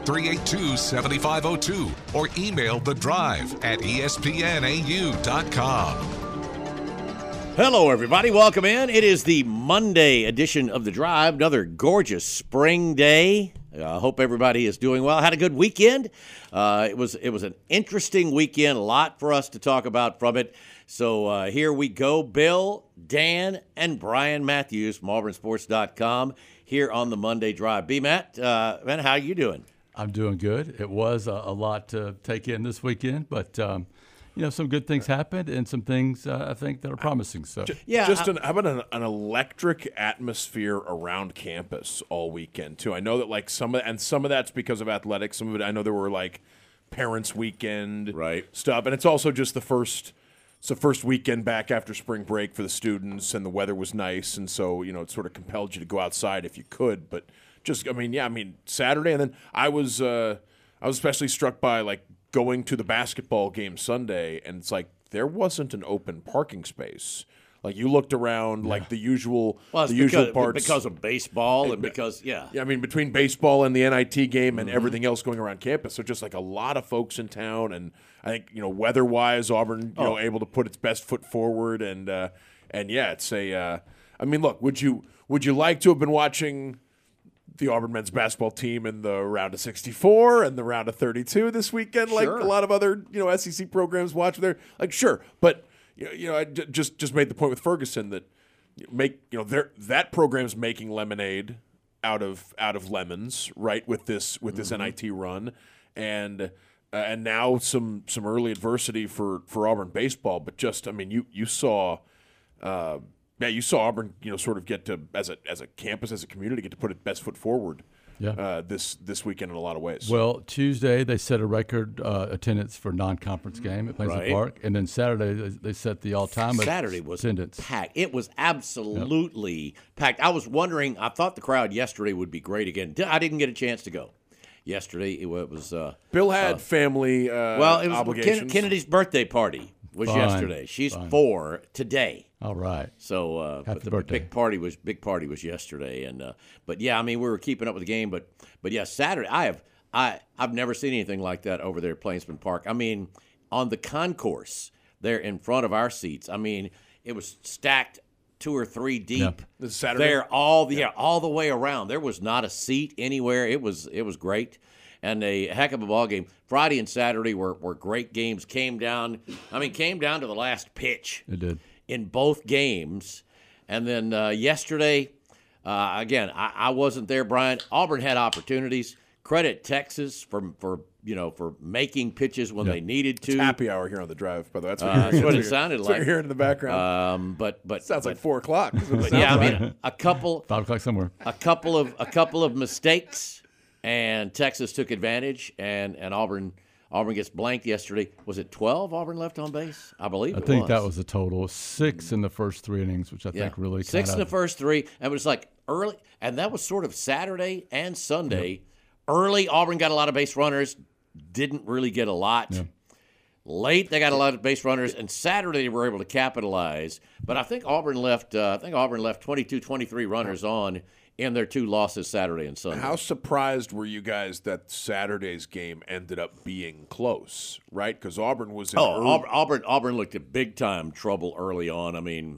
888-382-7502 or email The Drive at espnau.com. Hello, everybody. Welcome in. It is the Monday edition of The Drive, another gorgeous spring day. I hope everybody is doing well. Had a good weekend. It was an interesting weekend. A lot for us to talk about from it. So here we go. Bill, Dan, and Brian Matthews from AuburnSports.com here on the Monday Drive. B-Matt, man, how you doing? I'm doing good. It was a lot to take in this weekend, but some good things happened and some things I think that are promising. So yeah, how about an electric atmosphere around campus all weekend too? I know that some of that's because of athletics. Some of it, I know there were parents' weekend stuff, and it's also just the first weekend back after spring break for the students, and the weather was nice, and so it sort of compelled you to go outside if you could. But Saturday, and then I was especially struck by going to the basketball game Sunday, and it's there wasn't an open parking space. You looked around, the usual parts because of baseball and between baseball and the NIT game and everything else going around campus. So just a lot of folks in town, and I think weather-wise, Auburn able to put its best foot forward, and it's a. Look, would you like to have been watching the Auburn men's basketball team in the round of 64 and the round of 32 this weekend, sure, a lot of other SEC programs watch there? Sure, but I just made the point with Ferguson that that program's making lemonade out of lemons, right? With this NIT run, and now some early adversity for Auburn baseball, but you saw. You saw Auburn, sort of get to as a campus, as a community, get to put its best foot forward. This weekend in a lot of ways. Well, Tuesday they set a record attendance for non-conference game at Plainsville Park, and then Saturday they set the all-time Saturday was attendance. Packed. It was absolutely packed. I was wondering. I thought the crowd yesterday would be great again. I didn't get a chance to go yesterday. It was Bill had family it was obligations. Kennedy's birthday party was yesterday. She's 4 today. All right. So, Happy but the birthday. big party was yesterday, and we were keeping up with the game, but yeah, Saturday I've never seen anything like that over there at Plainsman Park. On the concourse there in front of our seats, it was stacked 2 or 3 deep. Yeah. This is Saturday. There all the way around. There was not a seat anywhere. It was great. And a heck of a ball game. Friday and Saturday were great games. Came down to the last pitch. It did. In both games. And then yesterday, again, I wasn't there, Brian. Auburn had opportunities. Credit Texas for making pitches when they needed to. It's happy hour here on the Drive, by the way. That's what it sounded like. That's what you're hearing in the background. But sounds like 4 o'clock. A couple 5 o'clock somewhere. A couple of mistakes. And Texas took advantage, and Auburn gets blanked yesterday. Was it 12 Auburn left on base? I believe it was. I think that was the total. 6 in the first 3 innings, which I think really 6 in the first 3. And it was early, and that was sort of Saturday and Sunday. Yep. Early, Auburn got a lot of base runners, didn't really get a lot. Yeah. Late, they got a lot of base runners, and Saturday they were able to capitalize. But I think Auburn left 22, 23 runners on in their 2 losses Saturday and Sunday. How surprised were you guys that Saturday's game ended up being close, right? Because Auburn was in Auburn looked at big-time trouble early on.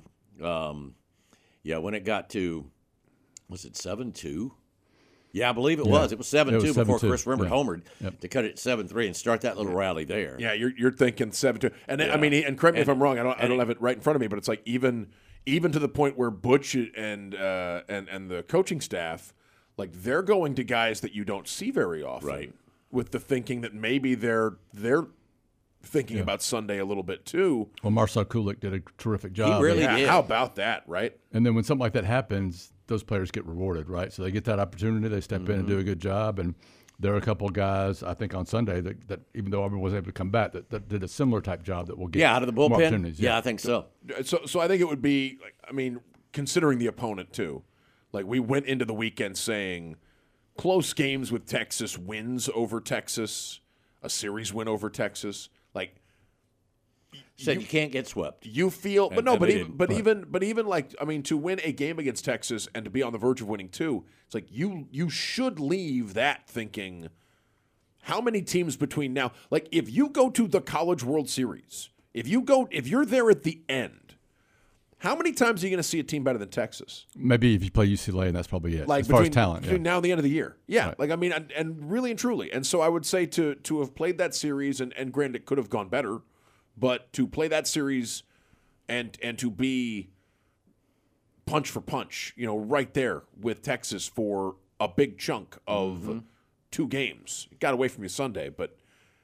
When it got to, was it 7-2? Yeah, I believe it was. It was 7-2 before Chris Rimbert homered to cut it 7-3 and start that little rally there. Yeah, you're thinking 7-2. And and correct me if I'm wrong, I don't have it right in front of me, but it's even to the point where Butch and the coaching staff, they're going to guys that you don't see very often, right? With the thinking that maybe they're thinking about Sunday a little bit too. Well, Marcel Kulik did a terrific job. He really did. How about that, right? And then when something like that happens, those players get rewarded, right? So they get that opportunity, they step in and do a good job, and there are a couple of guys, I think, on Sunday that even though Auburn wasn't able to come back, that did a similar type job that will get out of the bullpen. More opportunities. Yeah, I think so. So I think it would be, considering the opponent too, we went into the weekend saying close games with Texas, wins over Texas, a series win over Texas. Said you can't get swept. You feel, but even to win a game against Texas and to be on the verge of winning 2, it's you should leave that thinking how many teams between now, like if you go to the College World Series, if you're there at the end, how many times are you going to see a team better than Texas? Maybe if you play UCLA, and that's probably it. Like as far as talent, between now and the end of the year. Yeah, Right. like I mean, and really and truly. And so I would say to have played that series, and granted it could have gone better, but to play that series and to be punch for punch, right there with Texas for a big chunk of 2 games. It got away from you Sunday, but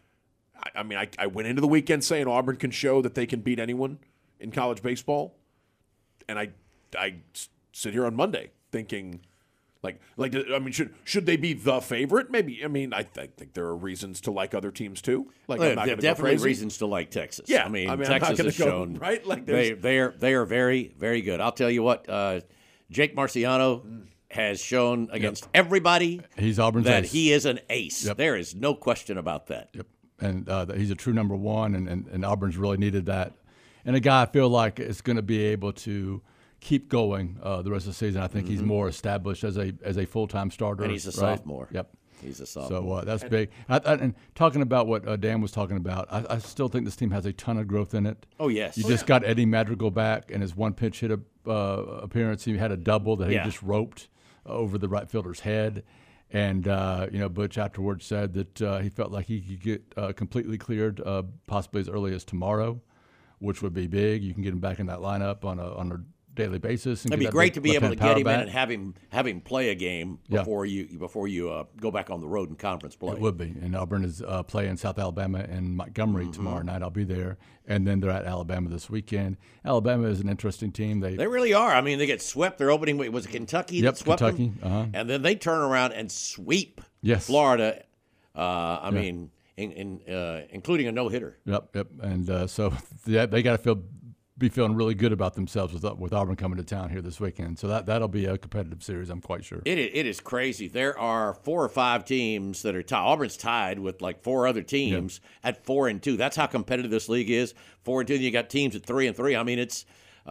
I mean, I went into the weekend saying Auburn can show that they can beat anyone in college baseball. And I sit here on Monday thinking, I mean, should they be the favorite? Maybe. I mean, I think there are reasons to like other teams too. Like, I'm not there are definitely reasons to like Texas. Yeah, I mean I'm Texas not has go, shown right. Like they are very, very good. I'll tell you what, Jake Marciano has shown against everybody he's Auburn's that ace. he is an ace. Yep. There is no question about that. Yep. And that he's a true number one, and Auburn's really needed that. And a guy I feel like is going to be able to keep going the rest of the season. I think he's more established as a full-time starter. And he's a right? sophomore. Yep. He's a sophomore. So that's big. And talking about what Dan was talking about, I still think this team has a ton of growth in it. Oh, yes. You just got Eddie Madrigal back, and his one pinch hit appearance, he had a double that he just roped over the right fielder's head. And, Butch afterwards said that he felt like he could get completely cleared possibly as early as tomorrow, which would be big. You can get him back in that lineup on a daily basis. And it'd be great to be able to get him in and have him play a game before you go back on the road in conference play. It would be. And Auburn is playing South Alabama and Montgomery tomorrow night. I'll be there. And then they're at Alabama this weekend. Alabama is an interesting team. They really are. I mean, they get swept. Their opening week was it Kentucky that swept Kentucky, them? And then they turn around and sweep Yes. Florida. I mean, including a no-hitter. Yep. And so they got to be feeling really good about themselves with Auburn coming to town here this weekend. So that'll be a competitive series, I'm quite sure. It is crazy. There are 4 or 5 teams that are tied. Auburn's tied with like 4 other teams at 4-2. That's how competitive this league is. 4-2. And you got teams at 3-3. I mean, it's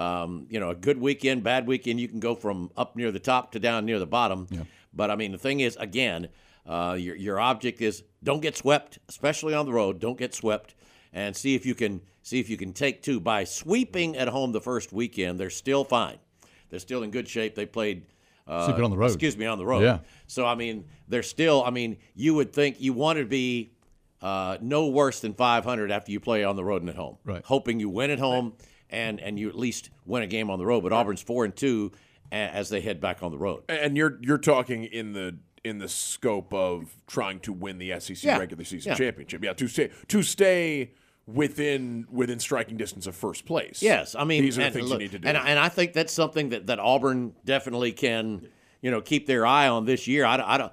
a good weekend, bad weekend. You can go from up near the top to down near the bottom. Yeah. But I mean, the thing is, again, your object is don't get swept, especially on the road. Don't get swept. And see if you can take 2. By sweeping at home the first weekend, they're still fine. They're still in good shape. They played sweeping on the road. On the road. Yeah. So I mean, they're still. I mean, you would think you want to be no worse than 500 after you play on the road and at home. Right. Hoping you win at home and you at least win a game on the road. But Auburn's 4-2 as they head back on the road. And you're talking in the scope of trying to win the SEC regular season championship. Yeah, to stay within striking distance of first place. Yes, I mean these are the things you need to do. And I think that's something that Auburn definitely can, keep their eye on this year.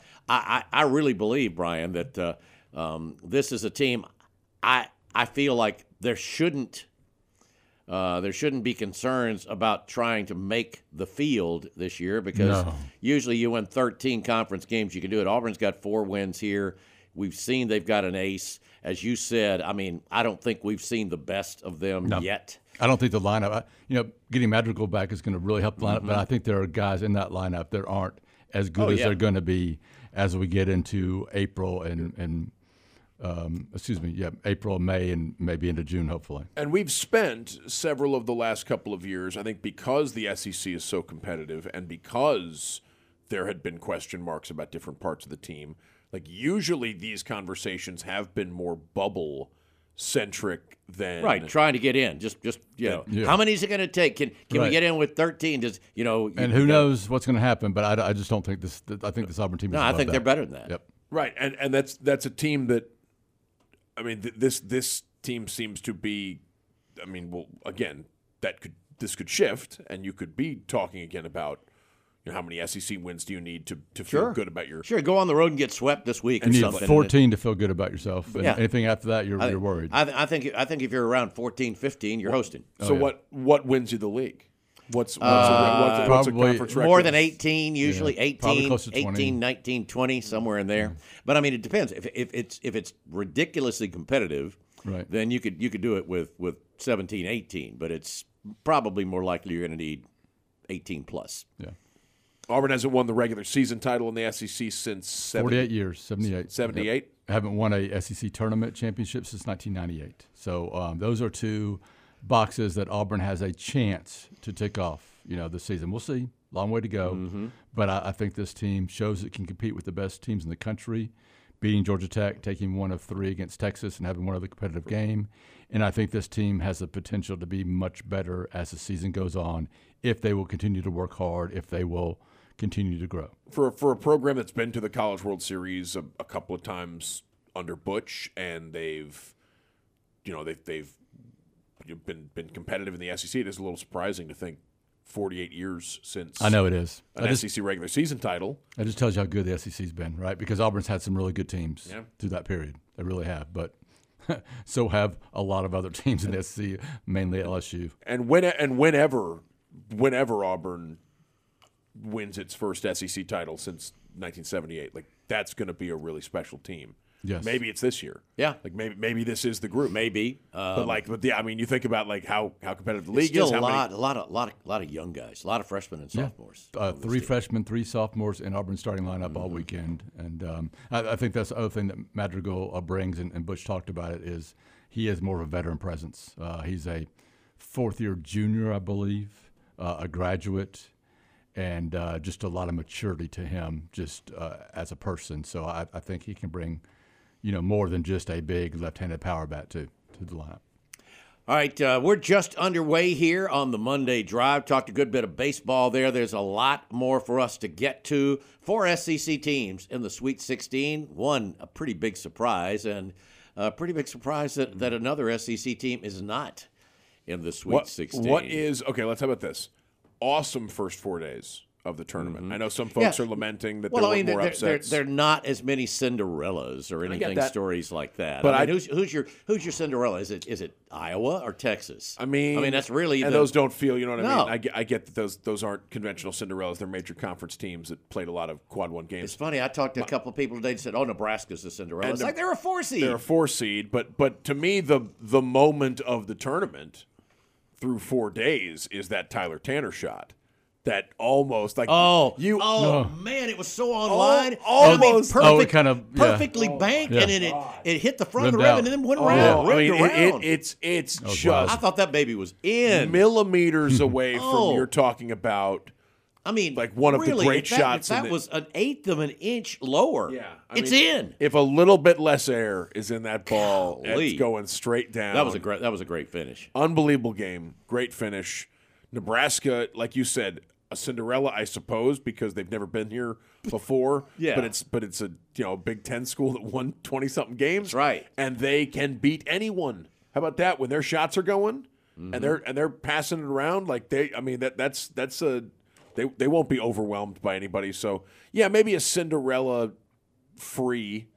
I really believe, Brian, that this is a team. I feel like there shouldn't be concerns about trying to make the field this year because usually you win 13 conference games, you can do it. Auburn's got 4 wins here. We've seen they've got an ace. As you said, I mean, I don't think we've seen the best of them yet. I don't think the lineup, getting Madrigal back is going to really help the lineup, but I think there are guys in that lineup that aren't as good as they're going to be as we get into April April, May, and maybe into June, hopefully. And we've spent several of the last couple of years, I think because the SEC is so competitive and because there had been question marks about different parts of the team, like usually these conversations have been more bubble-centric than trying to get in. Just how many is it going to take? Can we get in with 13? And who knows what's going to happen? But I just don't think this. I think this Auburn team. No, I think they're better than that. Yep. Right, and that's a team that. I mean, this team seems to be. I mean, well, again, this could shift, and you could be talking again about. How many SEC wins do you need to feel good about your? Sure, go on the road and get swept this week. You need 14 to feel good about yourself. And anything after that, you're worried. I think if you're around 14, 15, you're hosting. So what wins you the league? What's a conference record? More than 18 usually. Yeah, 18, 19, 20, somewhere in there. But I mean, it depends. If it's ridiculously competitive, then you could do it with 17, 18. But it's probably more likely you're going to need 18 plus. Yeah. Auburn hasn't won the regular season title in the SEC since 48 years, 78. 78? haven't won a SEC tournament championship since 1998. So those are two boxes that Auburn has a chance to tick off, this season. We'll see. Long way to go. Mm-hmm. But I think this team shows it can compete with the best teams in the country, beating Georgia Tech, taking 1 of 3 against Texas, and having one other competitive game. And I think this team has the potential to be much better as the season goes on if they will continue to work hard, if they will continue to grow. For a program that's been to the College World Series a couple of times under Butch, and they've been competitive in the SEC, it is a little surprising to think 48 years since. I know it is. An SEC regular season title. That just tells you how good the SEC's been, right? Because Auburn's had some really good teams through that period. They really have, but so have a lot of other teams in the SEC, mainly LSU. And whenever Auburn wins its first SEC title since 1978, like that's going to be a really special team. Yes. Maybe it's this year. Yeah. Like maybe this is the group. Maybe. But yeah, I mean, you think about like how competitive the league still is. A lot of young guys, a lot of freshmen and sophomores. 3 freshmen, 3 sophomores in Auburn's starting lineup all weekend, and I think that's the other thing that Madrigal brings, and Butch talked about it, is he has more of a veteran presence. He's a 4th-year junior, I believe, a graduate, and just a lot of maturity to him, just as a person. So I think he can bring, more than just a big left-handed power bat to the lineup. All right, we're just underway here on the Monday Drive. Talked a good bit of baseball there. There's a lot more for us to get to. 4 SEC teams in the Sweet 16. One, a pretty big surprise, and a pretty big surprise that another SEC team is not in the Sweet 16. Let's talk about this. Awesome first 4 days of the tournament. Mm-hmm. I know some folks are lamenting that there were more upsets. They're not as many Cinderellas or anything, stories like that. But who's your Cinderella? Is it Iowa or Texas? I mean that's really those don't feel. You know what No. I mean? I get that those aren't conventional Cinderellas. They're major conference teams that played a lot of Quad 1 games. It's funny. I talked to a couple of people today that said, "Oh, Nebraska's a Cinderella." It's like they're a 4 seed. They're a 4 seed, but to me the moment of the tournament through 4 days is that Tyler Tanner shot. That almost like man, it was so online. Almost perfectly banked, and then it hit the front of the rim and then went around. It's just. I thought that baby was in millimeters away from you're talking about. I mean, like one of the great shots. If that was an eighth of an inch lower, it's in. If a little bit less air is in that ball, it's going straight down. That was a great finish. Unbelievable game, great finish. Nebraska, like you said, a Cinderella, I suppose, because they've never been here before. But it's a Big Ten school that won 20-something games. That's right. And they can beat anyone. How about that? When their shots are going and they're passing it around, like they won't be overwhelmed by anybody. So yeah, maybe a Cinderella free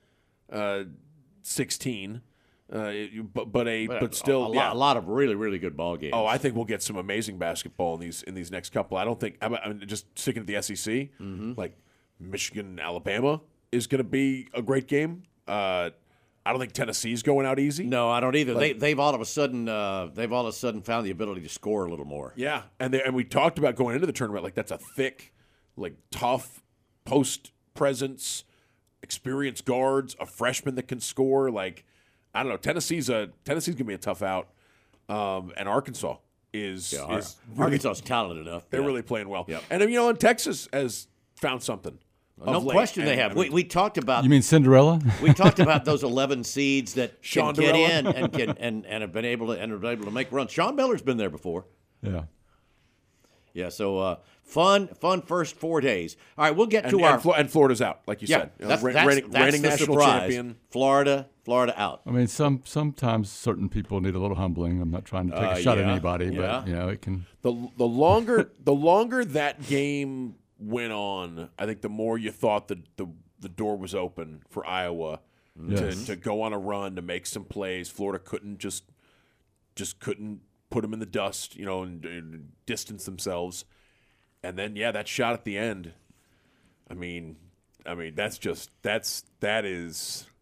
16. But still a lot of really, really good ball games. Oh, I think we'll get some amazing basketball in these next couple. I don't think. Just sticking to the SEC, like Michigan, Alabama is going to be a great game. I don't think Tennessee's going out easy. No, I don't either. They've all of a sudden found the ability to score a little more. Yeah, and we talked about going into the tournament like that's a thick, like tough post presence, experienced guards, a freshman that can score. Like I don't know, Tennessee's gonna be a tough out, and Arkansas is Arkansas's talented enough. They're really playing well. Yep. And Texas has found something. No question they have. We talked about. You mean Cinderella? We talked about those 11 seeds that can get in and have been able to make runs. Sean Miller's been there before. Yeah. Yeah. So fun first 4 days. All right, we'll get to our and Florida's out, like you said. That's reigning the national surprise. champion. Florida out. I mean, sometimes certain people need a little humbling. I'm not trying to take a shot at anybody, but it can. The longer that game went on, I think the more you thought the door was open for Iowa to go on a run, to make some plays. Florida couldn't just couldn't put them in the dust, and distance themselves. And then that shot at the end. I mean that is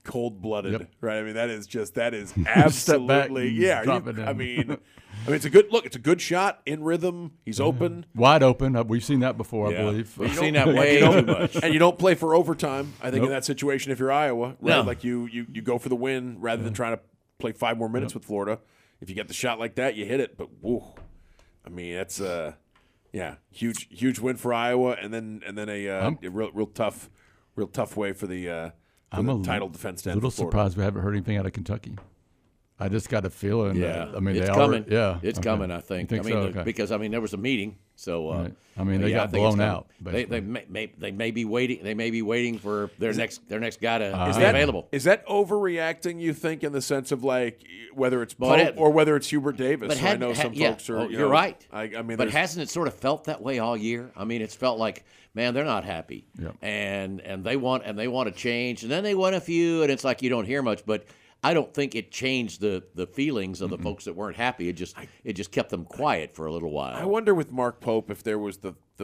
cold-blooded, right? I mean, that is Step back absolutely and yeah. drop it in. I mean, it's a good look. It's a good shot in rhythm. He's open. Wide open. We've seen that before, Yeah. I believe. We've seen that way too much. And you don't play for overtime. I think in that situation, if you're Iowa, right? No. Like you go for the win rather than trying to play 5 more minutes with Florida. If you get the shot like that, you hit it. But whoa, I mean, that's huge win for Iowa, and then a real tough way for the title defense. I'm a little surprised we haven't heard anything out of Kentucky. I just got a feeling. Yeah, that, I mean, it's they coming. It's coming. I think. You think so? Okay. Because there was a meeting, so Right. I mean, they yeah, got I think it's blown coming. out. They may be waiting. They may be waiting for their next guy to Is be that- available. Is that overreacting? You think in the sense of like whether it's But Pope or whether it's Hubert Davis? But So I know some folks are. you're right. I mean, but there's- hasn't it sort of felt that way all year? I mean, it's felt like, man, they're not happy, Yep. and they want to change, and then they won a few, and it's like you don't hear much, but. I don't think it changed the feelings of the folks that weren't happy. It just kept them quiet for a little while. I wonder with Mark Pope if there was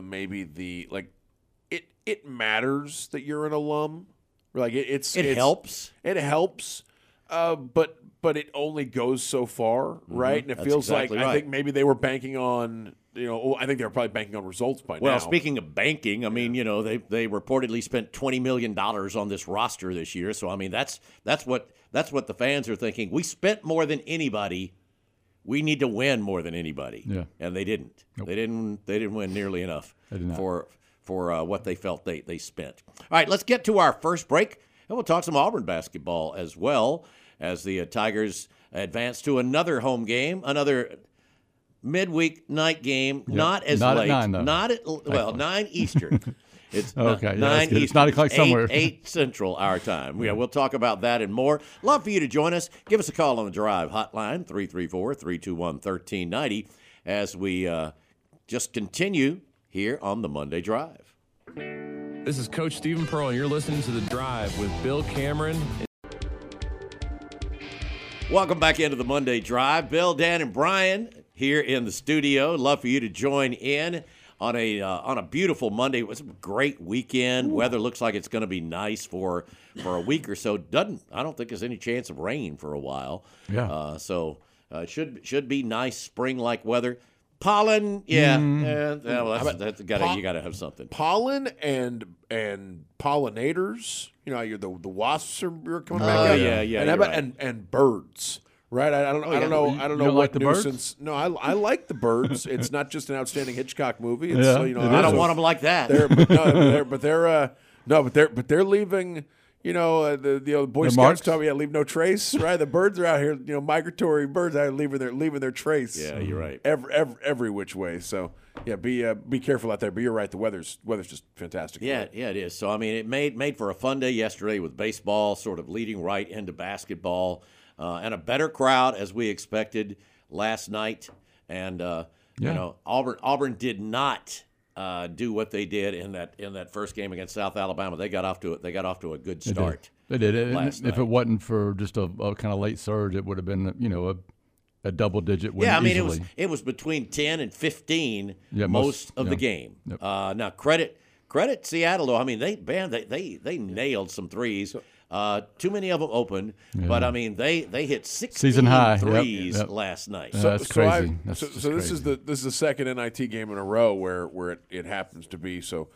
it matters that you're an alum. Like it helps. It helps, but it only goes so far, right? And it That's feels exactly like I right. think maybe they were banking on. I think they were probably banking on results by now. Well, speaking of banking, I mean, they reportedly spent $20 million on this roster this year. So I mean, that's what the fans are thinking. We spent more than anybody. We need to win more than anybody. Yeah. And they didn't. Nope. They didn't win nearly enough They did not. for what they felt they spent. All right, let's get to our first break, and we'll talk some Auburn basketball as well as the Tigers advance to another home game, another midweek night game, not as Not at late, 9, though. not at 9 Eastern. It's Okay, yeah, 9 that's good. Eastern. It's 9 o'clock somewhere. 8 Central our time. Yeah, we'll talk about that and more. Love for you to join us. Give us a call on the Drive hotline 334-321-1390 as we just continue here on the Monday Drive. This is Coach Stephen Pearl, and you're listening to The Drive with Bill Cameron. Welcome back into the Monday Drive. Bill, Dan, and Brian here in the studio. Love for you to join in on a beautiful Monday. It was a great weekend. Weather looks like it's going to be nice for a week or so. I don't think there's any chance of rain for a while. Yeah. So it should be nice spring-like weather. Pollen, yeah. Well, you got to have something. pollen and pollinators. You're the wasps are coming Oh, back. yeah, and, you're how about- right. and birds. Right, I don't yeah. know. You I don't know don't what like the birds? nuisance. No, I like the birds. It's not just an outstanding Hitchcock movie. It's, Yeah, I it I is. don't want them like that. but they're leaving. The Boy Their Scouts marks? taught me, leave no trace. Right, the birds are out here. Migratory birds out here leaving their trace. Yeah, you're right. Every which way. So yeah, be careful out there. But you're right. The weather's just fantastic. Yeah, it is. So I mean, it made for a fun day yesterday with baseball sort of leading right into basketball, and a better crowd as we expected last night. And Auburn did not do what they did in that first game against South Alabama. They got off to a good start. They did. And last if night. it wasn't for just a kind of late surge, it would have been a double-digit win. Yeah, I mean easily. it was between 10 and 15 Yeah, most of the yeah. game. Yep. Now credit Seattle though. I mean they nailed some threes. Too many of them open, but I mean they hit 16 Season high. Yep, threes yep. last night. That's crazy. That's So just this is crazy. the second NIT game in a row where it happens to be. So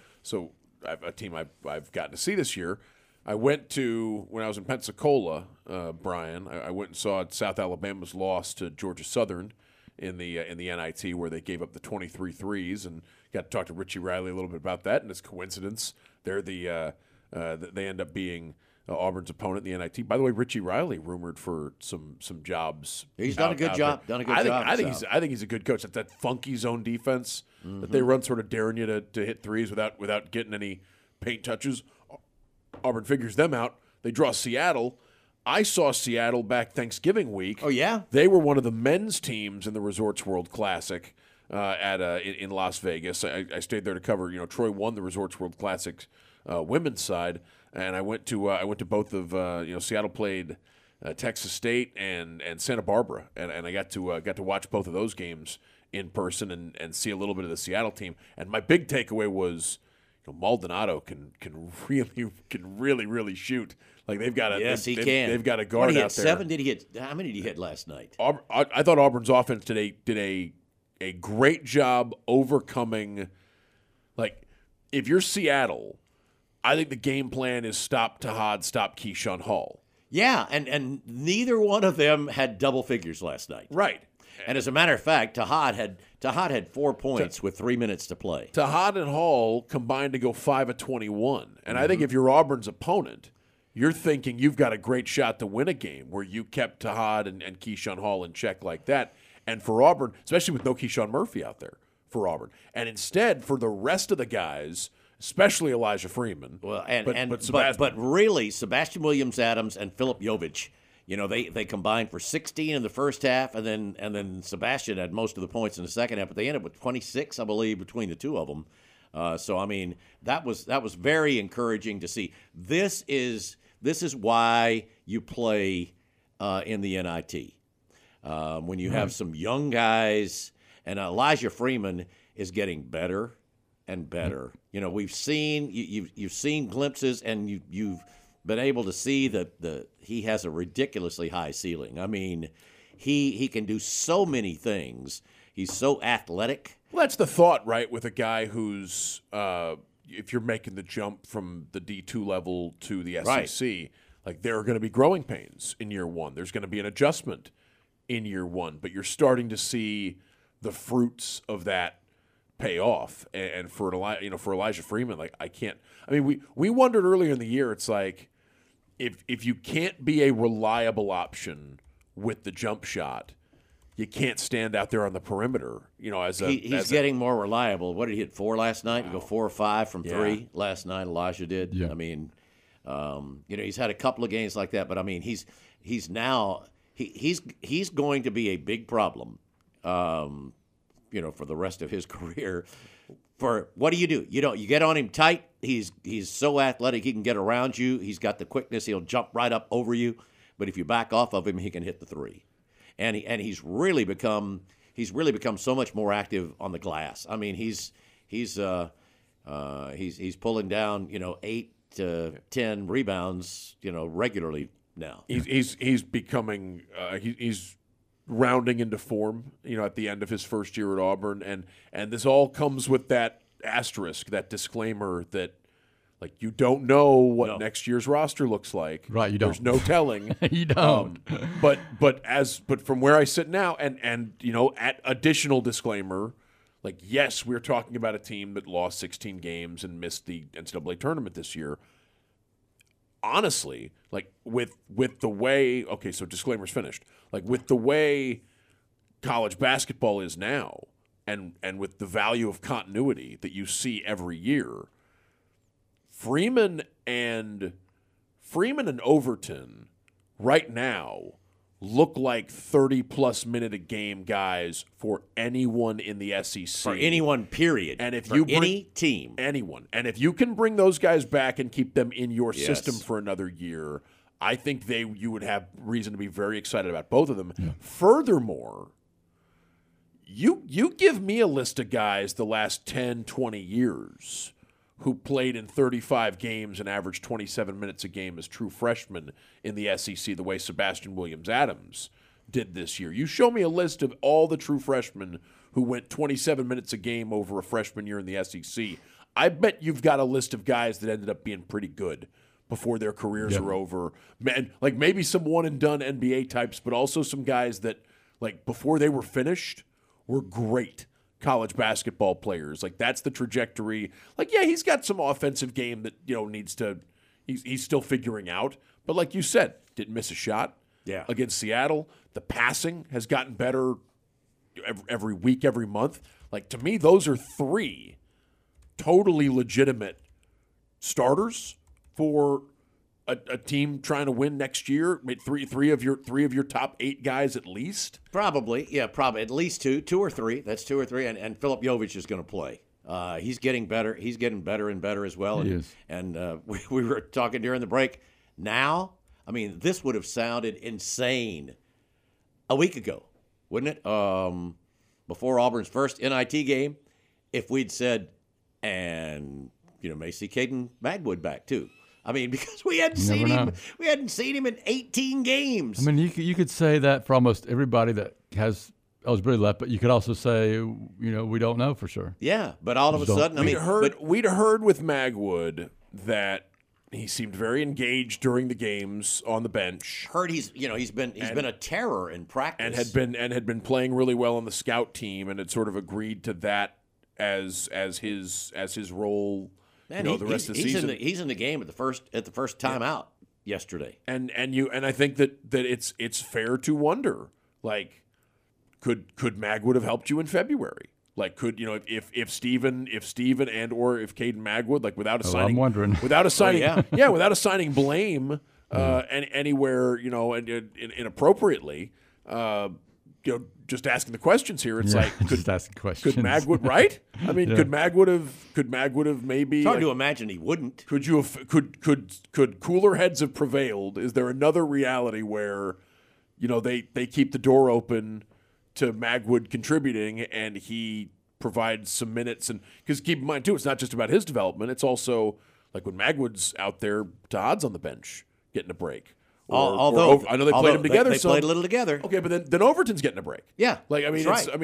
a team I've gotten to see this year. I went to when I was in Pensacola, Brian. I went and saw South Alabama's loss to Georgia Southern in the NIT where they gave up the 23 threes, and got to talk to Richie Riley a little bit about that. And it's coincidence they're they end up being Auburn's opponent in the NIT. By the way, Richie Riley rumored for some jobs. He's done a good job. there. Done a good job. I think he's a good coach. That funky zone defense that they run, sort of daring you to hit threes without getting any paint touches. Auburn figures them out. They draw Seattle. I saw Seattle back Thanksgiving week. Oh yeah, They were one of the men's teams in the Resorts World Classic in Las Vegas. I stayed there to cover. Troy won the Resorts World Classic women's side, and I went to both of Seattle played Texas State and Santa Barbara, and I got to watch both of those games in person and see a little bit of the Seattle team. And my big takeaway was, Maldonado can really shoot. Like they've got a he can. They've got a guard out there. 7? Did he hit? How many did he hit last night? I thought Auburn's offense did a great job overcoming. Like, if you're Seattle, I think the game plan is stop Tahad, stop Keyshawn Hall. Yeah, and neither one of them had double figures last night. Right. And as a matter of fact, Tahad had 4 points with 3 minutes to play. Tahad and Hall combined to go 5 of 21. And I think if you're Auburn's opponent, you're thinking you've got a great shot to win a game where you kept Tahad and Keyshawn Hall in check like that. And for Auburn, especially with no Keyshawn Murphy out there for Auburn. And instead, for the rest of the guys, especially Elijah Freeman. Well, but really, Sebastian Williams-Adams and Philip Jovich, they combined for 16 in the first half, and then Sebastian had most of the points in the second half, but they ended up with 26, I believe, between the two of them. So I mean, that was very encouraging to see. This is why you play in the NIT. When you have some young guys, and Elijah Freeman is getting better and better. We've seen you've seen glimpses, and you've been able to see that he has a ridiculously high ceiling. I mean, he can do so many things. He's so athletic. Well, that's the thought, right? With a guy who's if you're making the jump from the D2 level to the SEC, right. Like there are going to be growing pains in year one. There's going to be an adjustment in year one, but you're starting to see the fruits of that pay off. And for Elijah Freeman, like we wondered earlier in the year, it's like if you can't be a reliable option with the jump shot, you can't stand out there on the perimeter. He's getting more reliable. What did he hit 4 last night? Wow. He go 4 or 5 from 3 last night. Elijah did. Yeah. I mean, he's had a couple of games like that, but I mean, he's now. He's going to be a big problem, for the rest of his career. For what do? You get on him tight. He's so athletic. He can get around you. He's got the quickness. He'll jump right up over you. But if you back off of him, he can hit the 3. And he's really become so much more active on the glass. I mean, he's pulling down 8 to 10 rebounds regularly. Now he's becoming he's rounding into form, at the end of his first year at Auburn, and this all comes with that asterisk, that disclaimer that like you don't know what next year's roster looks like. Right, you don't. There's no telling. You don't. But from where I sit now, and at additional disclaimer, like yes, we're talking about a team that lost 16 games and missed the NCAA tournament this year. Honestly, like with the way, okay, so disclaimer's finished. Like with the way college basketball is now, and with the value of continuity that you see every year, Freeman and Overton right now look like 30-plus minute a game guys for anyone in the SEC. For anyone, period. And if any team. Anyone. And if you can bring those guys back and keep them in your system for another year, I think you would have reason to be very excited about both of them. Yeah. Furthermore, you give me a list of guys the last 10, 20 years who played in 35 games and averaged 27 minutes a game as true freshmen in the SEC, the way Sebastian Williams-Adams did this year. You show me a list of all the true freshmen who went 27 minutes a game over a freshman year in the SEC. I bet you've got a list of guys that ended up being pretty good before their careers are over. Man, like maybe some one-and-done NBA types, but also some guys that, like, before they were finished, were great college basketball players. Like that's the trajectory. Like, yeah, he's got some offensive game that, needs to he's still figuring out. But like you said, didn't miss a shot against Seattle. The passing has gotten better every week, every month. Like to me, those are 3 totally legitimate starters for a team trying to win next year. Three of your top 8 guys at least. Probably at least 2 or 3. That's 2 or 3. And Philip Jovich is going to play. He's getting better. He's getting better and better as well. He is. And we were talking during the break. Now, I mean, this would have sounded insane a week ago, wouldn't it? Before Auburn's first NIT game, if we'd said, and may see Caden Magwood back too. I mean, because we hadn't You never seen him in 18 games. I mean, you could say that for almost everybody that has eligibility left, but you could also say, we don't know for sure. Yeah, but all of a sudden, we'd heard with Magwood that he seemed very engaged during the games on the bench. Heard he's been a terror in practice and had been playing really well on the scout team and had sort of agreed to that as his role. Man, the rest of the season. He's in the game at the first time out yesterday. And I think that it's fair to wonder, like, could Magwood have helped you in February? Like, if Steven and or if Caden Magwood, like, without assigning, I'm wondering. without assigning, without assigning blame anywhere, and inappropriately, just asking the questions here. It's like, just asking questions. Could Magwood, right? I mean, could Magwood have maybe? It's hard to imagine he wouldn't. Could cooler heads have prevailed? Is there another reality where, they keep the door open to Magwood contributing and he provides some minutes? And because keep in mind too, it's not just about his development. It's also like when Magwood's out there, Todd's on the bench getting a break. Although I know they played them together. They played a little together. Okay, but then Overton's getting a break. Yeah, like I mean, that's right.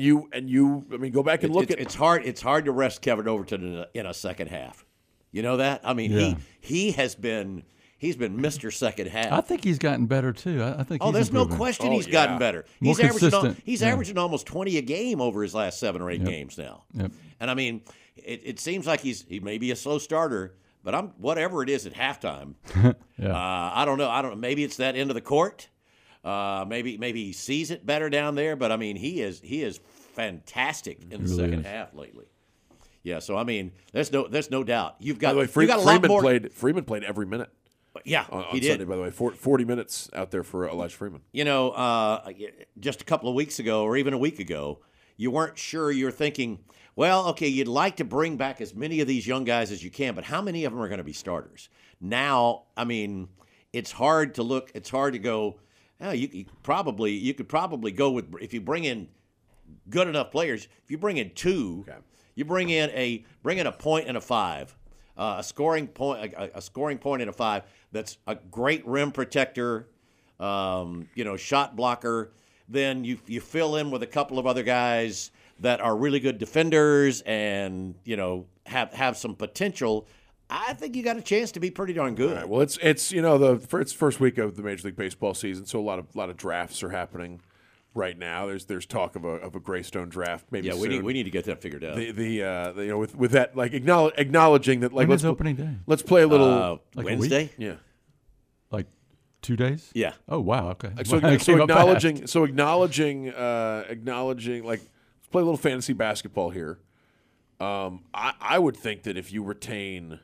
Go back and look at. It's hard to rest Kevin Overton in a second half. You know that? I mean, he's been Mr. Second half. I think he's gotten better too. I think. There's improving. no question he's gotten better. More consistent. He's averaging almost 20 a game over his last 7 or 8 games now. Yep. And I mean, it seems like he may be a slow starter. But whatever it is at halftime, I don't know. Maybe it's that end of the court. Maybe he sees it better down there. But I mean, he is fantastic in the second half lately. Yeah. So I mean, there's no doubt. You've got. By the way, Freeman played every minute. Yeah, on he did. Sunday, by the way, 40 minutes out there for Elijah Freeman. Just a couple of weeks ago, or even a week ago, you weren't sure. You're thinking, well, okay, you'd like to bring back as many of these young guys as you can, but how many of them are going to be starters? Now, I mean, it's hard to look. It's hard to go. You could probably go with, if you bring in good enough players. If you bring in 2, you bring in a point and a 5, a scoring point and a 5. That's a great rim protector, shot blocker. Then you fill in with a couple of other guys that are really good defenders and, have some potential. I think you got a chance to be pretty darn good. All right. Well, it's first week of the Major League Baseball season, so a lot of drafts are happening right now. There's talk of a Greystone draft maybe soon. we need to get that figured out. With that, like, acknowledging that, like, when is opening day? Let's play a little like Wednesday. Yeah. Like 2 days? Yeah. Oh wow. Okay. So acknowledging, like, let's play a little fantasy basketball here. I would think that if you retain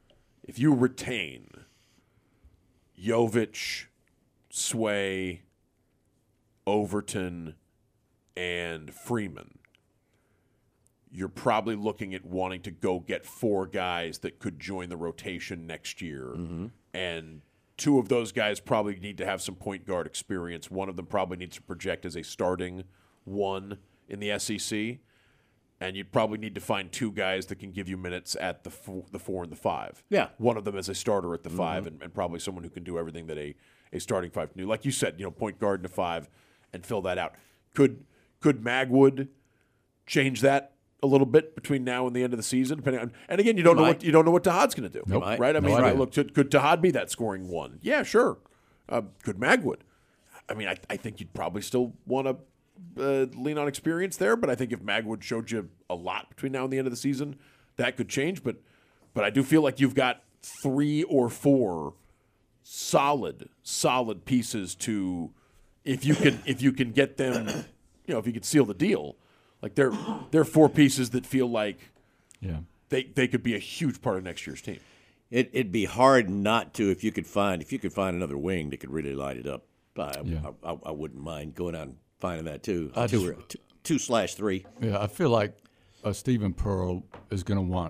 Jovic, Sway, Overton, and Freeman, you're probably looking at wanting to go get 4 guys that could join the rotation next year, and 2 of those guys probably need to have some point guard experience. One of them probably needs to project as a starting 1 in the SEC, and you'd probably need to find 2 guys that can give you minutes at the 4 and the 5. Yeah. One of them as a starter at the 5, and probably someone who can do everything that a starting 5 can do. Like you said, point guard in the 5 and fill that out. Could Magwood change that a little bit between now and the end of the season, depending on? And again, you don't know what Tahad's going to do, Nope. right? I mean, idea. look, could Tahad be that scoring 1? Yeah, sure. Could Magwood? I mean, I think you'd probably still want to lean on experience there, but I think if Magwood showed you a lot between now and the end of the season, that could change. But I do feel like you've got 3 or 4 solid pieces to, if you can get them, if you could seal the deal. Like they're 4 pieces that feel like they could be a huge part of next year's team. It'd be hard not to if you could find another wing that could really light it up. I wouldn't mind going out and finding that too. 2/3. Yeah, I feel like Stephen Pearl is going to want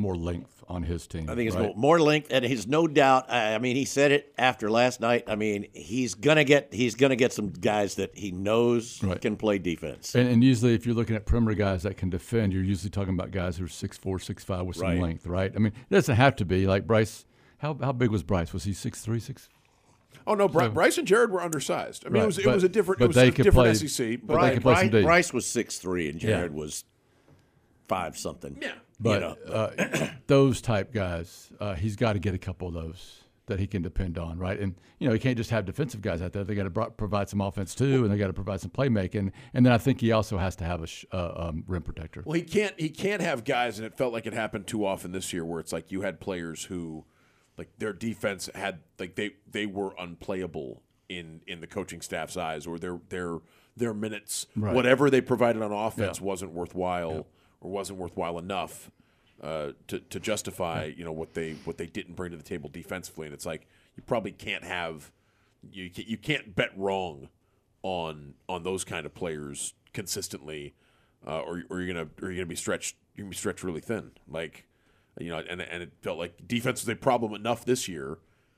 more length on his team. I think it's right? more length, and he's no doubt. I mean, he said it after last night. I mean, he's gonna get some guys that he knows can play defense. And usually, if you're looking at perimeter guys that can defend, you're usually talking about guys who are 6'4", 6'5" with some length, right? I mean, it doesn't have to be like Bryce. How big was Bryce? Was he 6'3", 6'? Oh no, Bryce and Jared were undersized. I mean, it was a different SEC. But Bryce was 6'3", and Jared was 5-something. Yeah. But those type guys, he's got to get a couple of those that he can depend on, right? And, he can't just have defensive guys out there. They got to provide some offense too, and they got to provide some playmaking. And then I think he also has to have a rim protector. Well, he can't have guys, and it felt like it happened too often this year, where it's like you had players who, like, their defense had, like, they were unplayable in the coaching staff's eyes, or their minutes, whatever they provided on offense wasn't worthwhile. Or wasn't worthwhile enough to justify, what they didn't bring to the table defensively. And it's like you probably can't have you can't bet wrong on those kind of players consistently, or you're gonna be stretched. You're gonna be stretched really thin. Like, and it felt like defense was a problem enough this year.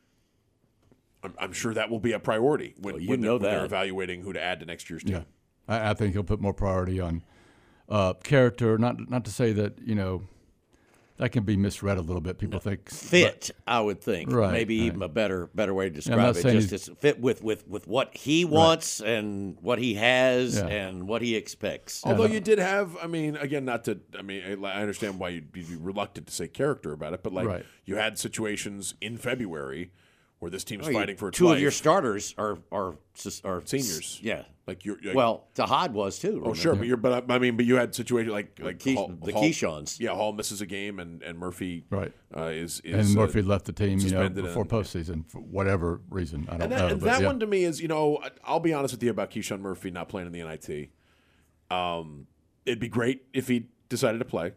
I'm sure that will be a priority when they're evaluating who to add to next year's team. Yeah. I think he'll put more priority on character. Not to say that that can be misread a little bit. People think fit. I would think maybe even a better way to describe it. Just to fit with what he wants and what he has and what he expects. Although you did have, I mean, again, I understand why you'd be reluctant to say character about it, but you had situations in February where this team's fighting for its two life. Of your starters are seniors. Yeah. Well, Tahad was too. Oh, sure, but you had situations like the Keyshawn's. Yeah, Hall misses a game, and Murphy is Murphy left the team before postseason for whatever reason. I don't know. And that one to me is, I'll be honest with you about Keyshawn Murphy not playing in the NIT. It'd be great if he decided to play.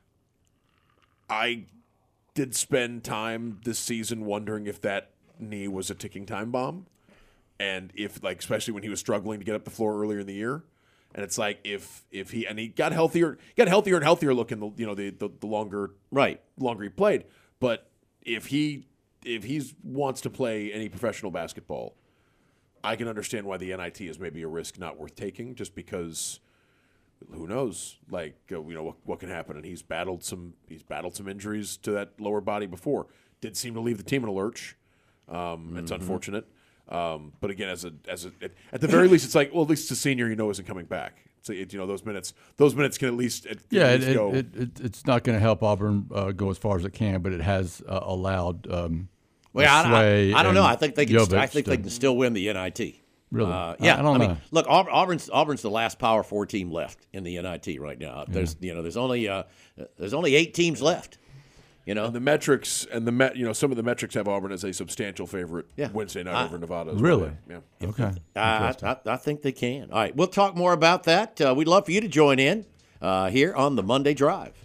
I did spend time this season wondering if that knee was a ticking time bomb. And if, especially when he was struggling to get up the floor earlier in the year, and it's like if he got healthier and healthier looking, the longer he played. But if he wants to play any professional basketball, I can understand why the NIT is maybe a risk not worth taking, just because who knows, what can happen. And he's battled some injuries to that lower body before. Did seem to leave the team in a lurch. It's unfortunate. But again, at the very least, it's like, well, at least the senior isn't coming back. So those minutes can at least go. It's not going to help Auburn go as far as it can, but it has allowed. I don't know. I think they can still win the NIT. Really? I don't know. Look, Auburn's the last Power 4 team left in the NIT right now. There's only 8 teams left. And the metrics some of the metrics have Auburn as a substantial favorite Wednesday night over Nevada. Really? Yeah. Okay. I think they can. All right, we'll talk more about that. We'd love for you to join in here on the Monday Drive.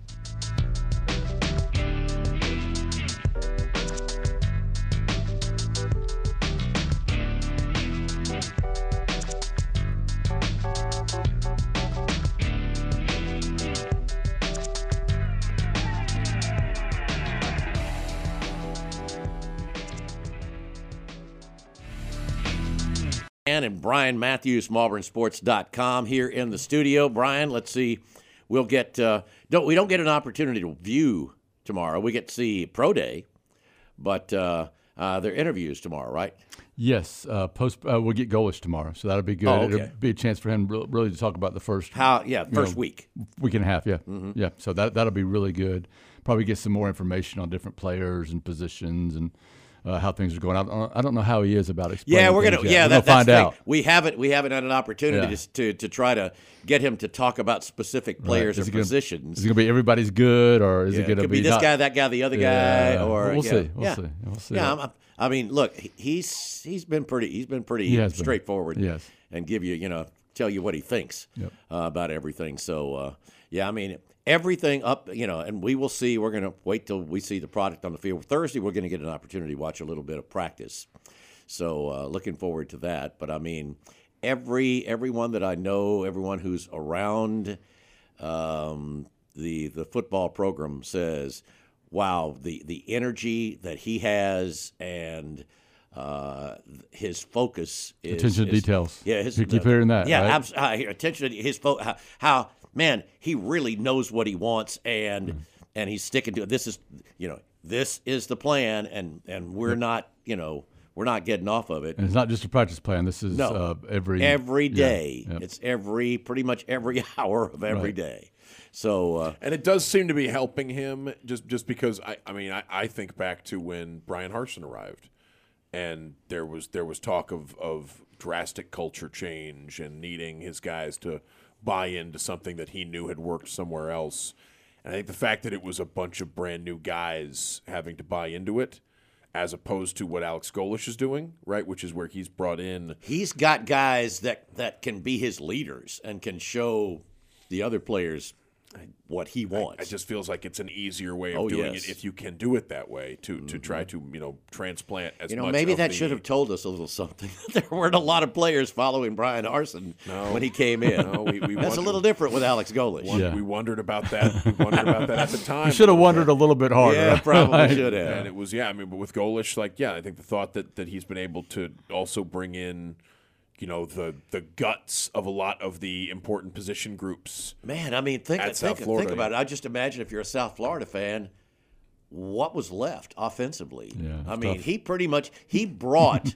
And Brian Matthews from AuburnSports.com here in the studio. Brian, let's see. We'll get we don't get an opportunity to view tomorrow. We get to see Pro Day, but their interviews tomorrow, right? Yes. We'll get Golish tomorrow, so that'll be good. Oh, okay. It'll be a chance for him really to talk about the first week and a half. Yeah, mm-hmm. Yeah. So that'll be really good. Probably get some more information on different players and positions and how things are going. I don't know how he is about explaining. Yeah, we're gonna. Things Yeah, we're gonna find out. We haven't had an opportunity to try to get him to talk about specific players or positions. Is it gonna be everybody's good, or is it gonna be this guy, that guy, the other guy, or we'll see. We'll see. Yeah, I mean, look, he's been pretty straightforward. Yes, and give you tell you what he thinks about everything. So I mean. Everything up, and we will see. We're going to wait till we see the product on the field. Thursday, we're going to get an opportunity to watch a little bit of practice. So looking forward to that. But, I mean, everyone that I know, everyone who's around the football program says, wow, the energy that he has and his focus is attention to details. Yeah, you keep hearing that. Yeah, right? Attention to his how man, he really knows what he wants and he's sticking to it. This is the plan, and we're not we're not getting off of it. And it's not just a practice plan. This is every day. Yeah, yep. It's pretty much every hour of every day. So and it does seem to be helping him just because I think back to when Brian Harsin arrived, and there was talk of drastic culture change and needing his guys to buy into something that he knew had worked somewhere else. And I think the fact that it was a bunch of brand new guys having to buy into it, as opposed to what Alex Golesh is doing, right, which is where he's brought in. He's got guys that can be his leaders and can show the other players what he wants. It just feels like it's an easier way of doing it if you can do it that way to try to transplant as much. Maybe that should have told us a little something. There weren't a lot of players following Brian Harsin when he came in. No, that's a little different with Alex Golesh. We wondered about that. We wondered about that at the time. You should have wondered a little bit harder. Yeah, probably should have. And it was but with Golesh, I think the thought that he's been able to also bring in the guts of a lot of the important position groups. Man, I mean, think about it. I just imagine if you're a South Florida fan, what was left offensively? Yeah, I mean, he brought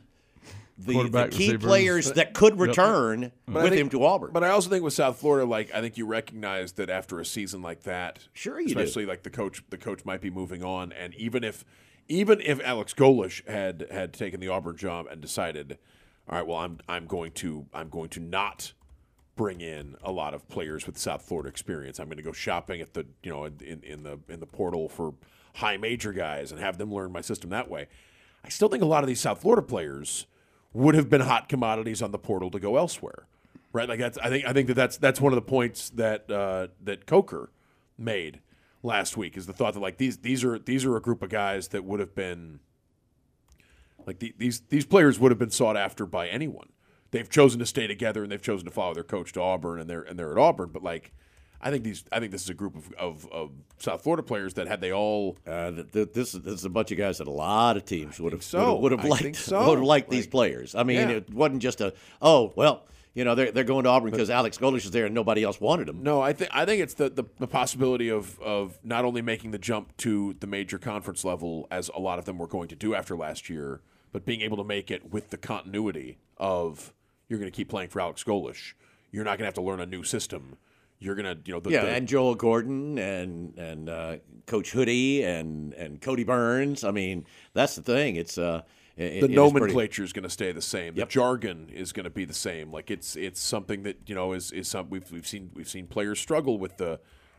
the key players that could return with him to Auburn. But I also think with South Florida, I think you recognize that after a season like that, especially the coach might be moving on, and even if Alex Golesh had taken the Auburn job and decided, all right, well, I'm going to not bring in a lot of players with South Florida experience. I'm going to go shopping at the in the portal for high major guys and have them learn my system that way. I still think a lot of these South Florida players would have been hot commodities on the portal to go elsewhere, right? I think that's one of the points that that Coker made last week, is the thought that these are a group of guys that would have been. These players would have been sought after by anyone. They've chosen to stay together and they've chosen to follow their coach to Auburn, and they're at Auburn. But I think this is a group of South Florida players that had they all. This is a bunch of guys that a lot of teams would have liked these players. I mean, it wasn't just they're going to Auburn because Alex Golesh is there and nobody else wanted him. No, I think it's the possibility of not only making the jump to the major conference level, as a lot of them were going to do after last year, but being able to make it with the continuity of you're going to keep playing for Alex Golesh. You're not going to have to learn a new system. You're going to, and Joel Gordon and Coach Hoodie and Cody Burns. I mean, that's the thing. It's the nomenclature is going to stay the same. The jargon is going to be the same. It's something that is something we've seen players struggle with that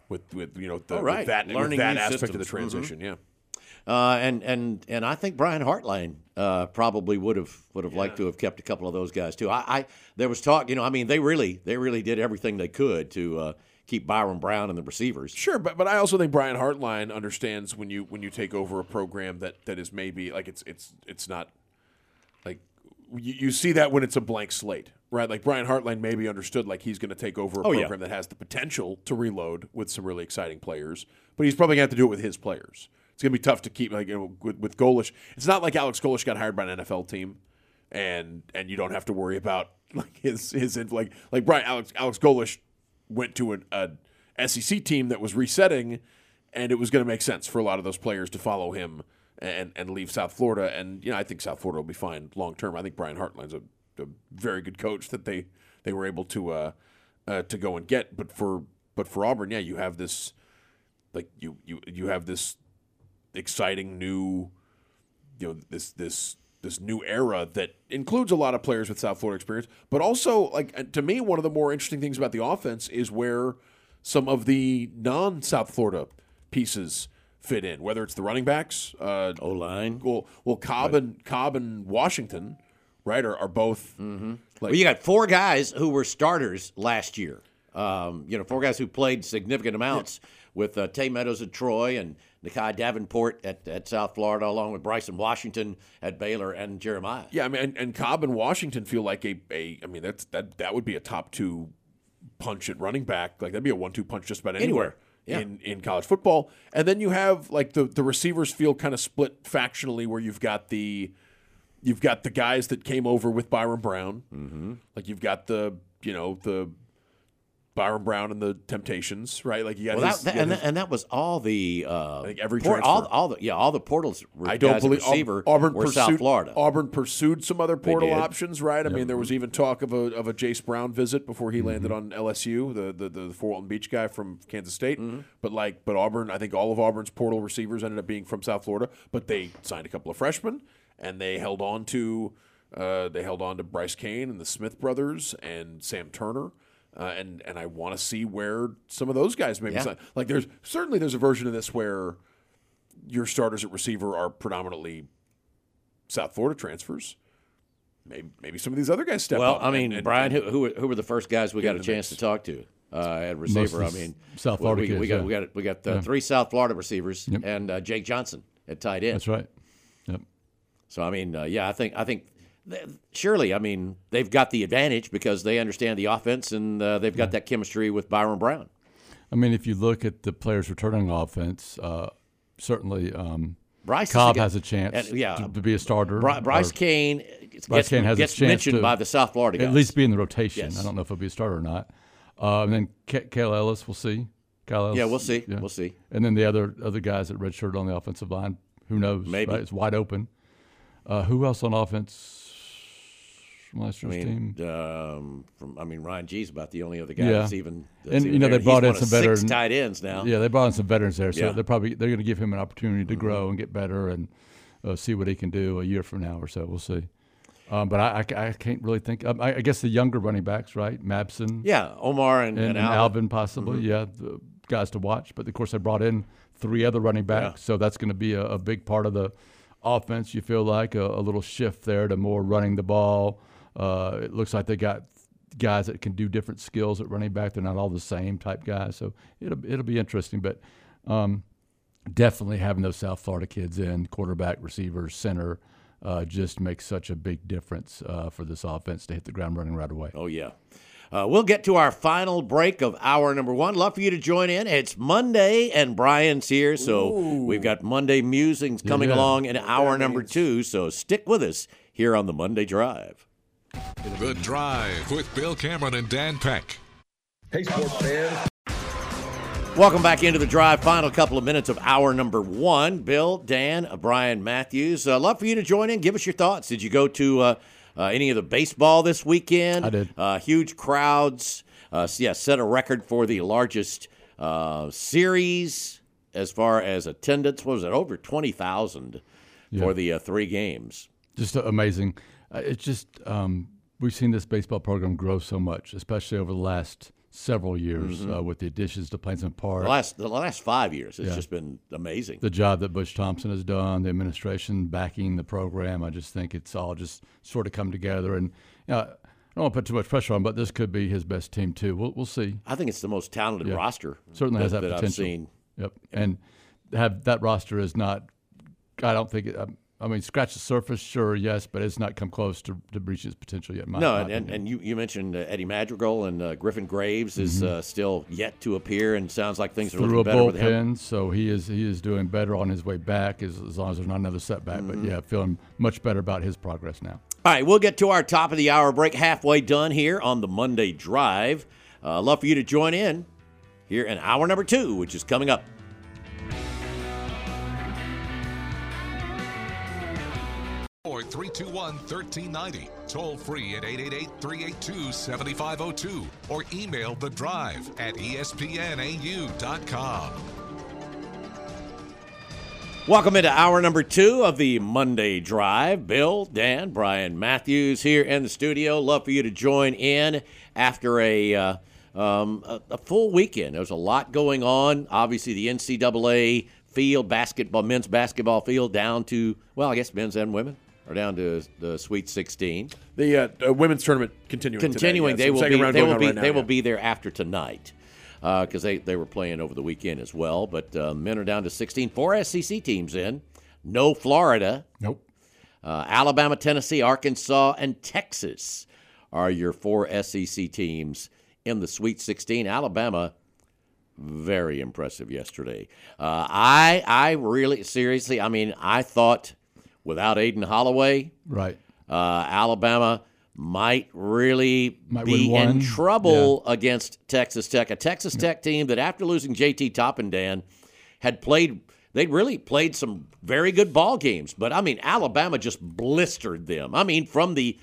aspect of the transition. Mm-hmm. And I think Brian Hartline probably would have liked to have kept a couple of those guys too. There was talk, they really did everything they could to keep Byron Brown and the receivers. Sure, but I also think Brian Hartline understands when you take over a program that is maybe it's not you see that when it's a blank slate, right? Like Brian Hartline maybe understood he's going to take over a program that has the potential to reload with some really exciting players, but he's probably going to have to do it with his players. It's going to be tough to keep with Golesh. It's not like Alex Golesh got hired by an NFL team, and you don't have to worry about his Brian Alex Golesh went to an SEC team that was resetting, and it was going to make sense for a lot of those players to follow him and leave South Florida. And I think South Florida will be fine long term. I think Brian Hartline's a very good coach that they were able to go and get. But for Auburn, you have this you have this exciting new this new era that includes a lot of players with South Florida experience, but also to me one of the more interesting things about the offense is where some of the non-South Florida pieces fit in, whether it's the running backs, O-line. Well, Cobb and Washington, right, are both. Mm-hmm. You got four guys who were starters last year. Four guys who played significant amounts with Tay Meadows at Troy and Nakai Davenport at South Florida, along with Bryson Washington at Baylor and Jeremiah. Yeah, I mean, and Cobb and Washington feel like that would be a top two punch at running back. That'd be a 1-2 punch just about anywhere. in college football. And then you have like the receivers feel kind of split factionally, where you've got the guys that came over with Byron Brown, like you've got the Byron Brown and the Temptations, right? Like you got and that was all the I think every transfer. transfer. all the portals. I don't believe receiver Auburn were pursued South Florida. Auburn pursued some other portal did. options, right? I mean, there was even talk of a Jace Brown visit before he landed on LSU, the Fort Walton Beach guy from Kansas State. But Auburn, I think all of Auburn's portal receivers ended up being from South Florida. But they signed a couple of freshmen, and they held on to Bryce Kane and the Smith brothers and Sam Turner. And I want to see where some of those guys maybe sign. Like there's a version of this where your starters at receiver are predominantly South Florida transfers. Maybe some of these other guys step up. Well, I mean, Brian, who were the first guys we got a chance to talk to at receiver? I mean, South Florida kids, we got 3 South Florida receivers and Jake Johnson at tight end. That's right. Yep. So I mean, I think. Surely, I mean, they've got the advantage because they understand the offense and they've got that chemistry with Byron Brown. I mean, if you look at the players returning offense, certainly Bryce Cobb has a chance to be a starter. Bryce Kane has a chance mentioned to by the South Florida guys. At least be in the rotation. Yes. I don't know if he'll be a starter or not. And then Kyle Ellis, we'll see. Kyle Ellis, we'll see. Yeah. We'll see. And then the other guys that redshirted on the offensive line, who knows? Maybe. Right? It's wide open. Who else on offense? Last year's team. Ryan G's about the only other guy that's even. They brought in some veterans, 6 tight ends now. Yeah, they brought in some veterans there, so they're going to give him an opportunity to grow and get better and see what he can do a year from now or so. We'll see. But I can't really think. I guess the younger running backs, right? Mabson. Yeah, Omar and Alvin possibly. Yeah, the guys to watch. But of course, they brought in 3 other running backs, so that's going to be a big part of the offense. You feel like a little shift there to more running the ball. It looks like they got guys that can do different skills at running back. They're not all the same type guys, so it'll be interesting. But definitely having those South Florida kids in quarterback, receiver, center just makes such a big difference for this offense to hit the ground running right away. Oh yeah. We'll get to our final break of hour number 1. Love for you to join in. It's Monday, and Brian's here, so we've got Monday musings coming along in hour number 2. So stick with us here on the Monday Drive. The Drive with Bill Cameron and Dan Peck. Hey, sports fans. Welcome back into the Drive. Final couple of minutes of hour number 1. Bill, Dan, Brian Matthews. Love for you to join in. Give us your thoughts. Did you go to any of the baseball this weekend? I did. Huge crowds. Set a record for the largest series as far as attendance. What was it? Over 20,000 for the 3 games. Just amazing. It's just we've seen this baseball program grow so much, especially over the last several years with the additions to Plainsman Park. The last 5 years, it's just been amazing. The job that Butch Thompson has done, the administration backing the program, I just think it's all just sort of come together. And I don't want to put too much pressure on, but this could be his best team too. We'll see. I think it's the most talented roster. Certainly has that potential. I've seen. Yep, and have that roster is not. I don't think it. I mean, scratch the surface, sure, yes, but it's not come close to reach its potential yet. And you mentioned Eddie Madrigal and Griffin Graves is still yet to appear, and sounds like things are looking better with him. Through a bullpen, so he is doing better on his way back as long as there's not another setback. But feeling much better about his progress now. All right, we'll get to our top of the hour break, halfway done here on the Monday Drive. Love for you to join in here in hour number 2, which is coming up. Or 321-1390. Toll free at 888-382-7502. Or email The Drive at espnau.com. Welcome into hour number 2 of the Monday Drive. Bill, Dan, Brian Matthews here in the studio. Love for you to join in after a full weekend. There was a lot going on. Obviously, the NCAA field, men's basketball field down to, well, I guess men's and women. Or down to the Sweet 16. The women's tournament continuing. Continuing, today, they will be there after tonight because they were playing over the weekend as well. But men are down to 16. 4 SEC teams in. No Florida. Nope. Alabama, Tennessee, Arkansas, and Texas are your 4 SEC teams in the Sweet 16. Alabama very impressive yesterday. I really, seriously, I mean, I thought without Aiden Holloway, Right. Alabama might really Might be win in one. trouble against Texas Tech, a Texas Tech team that after losing J.T. Toppendan had played – they'd really played some very good ball games. But, I mean, Alabama just blistered them. I mean, from the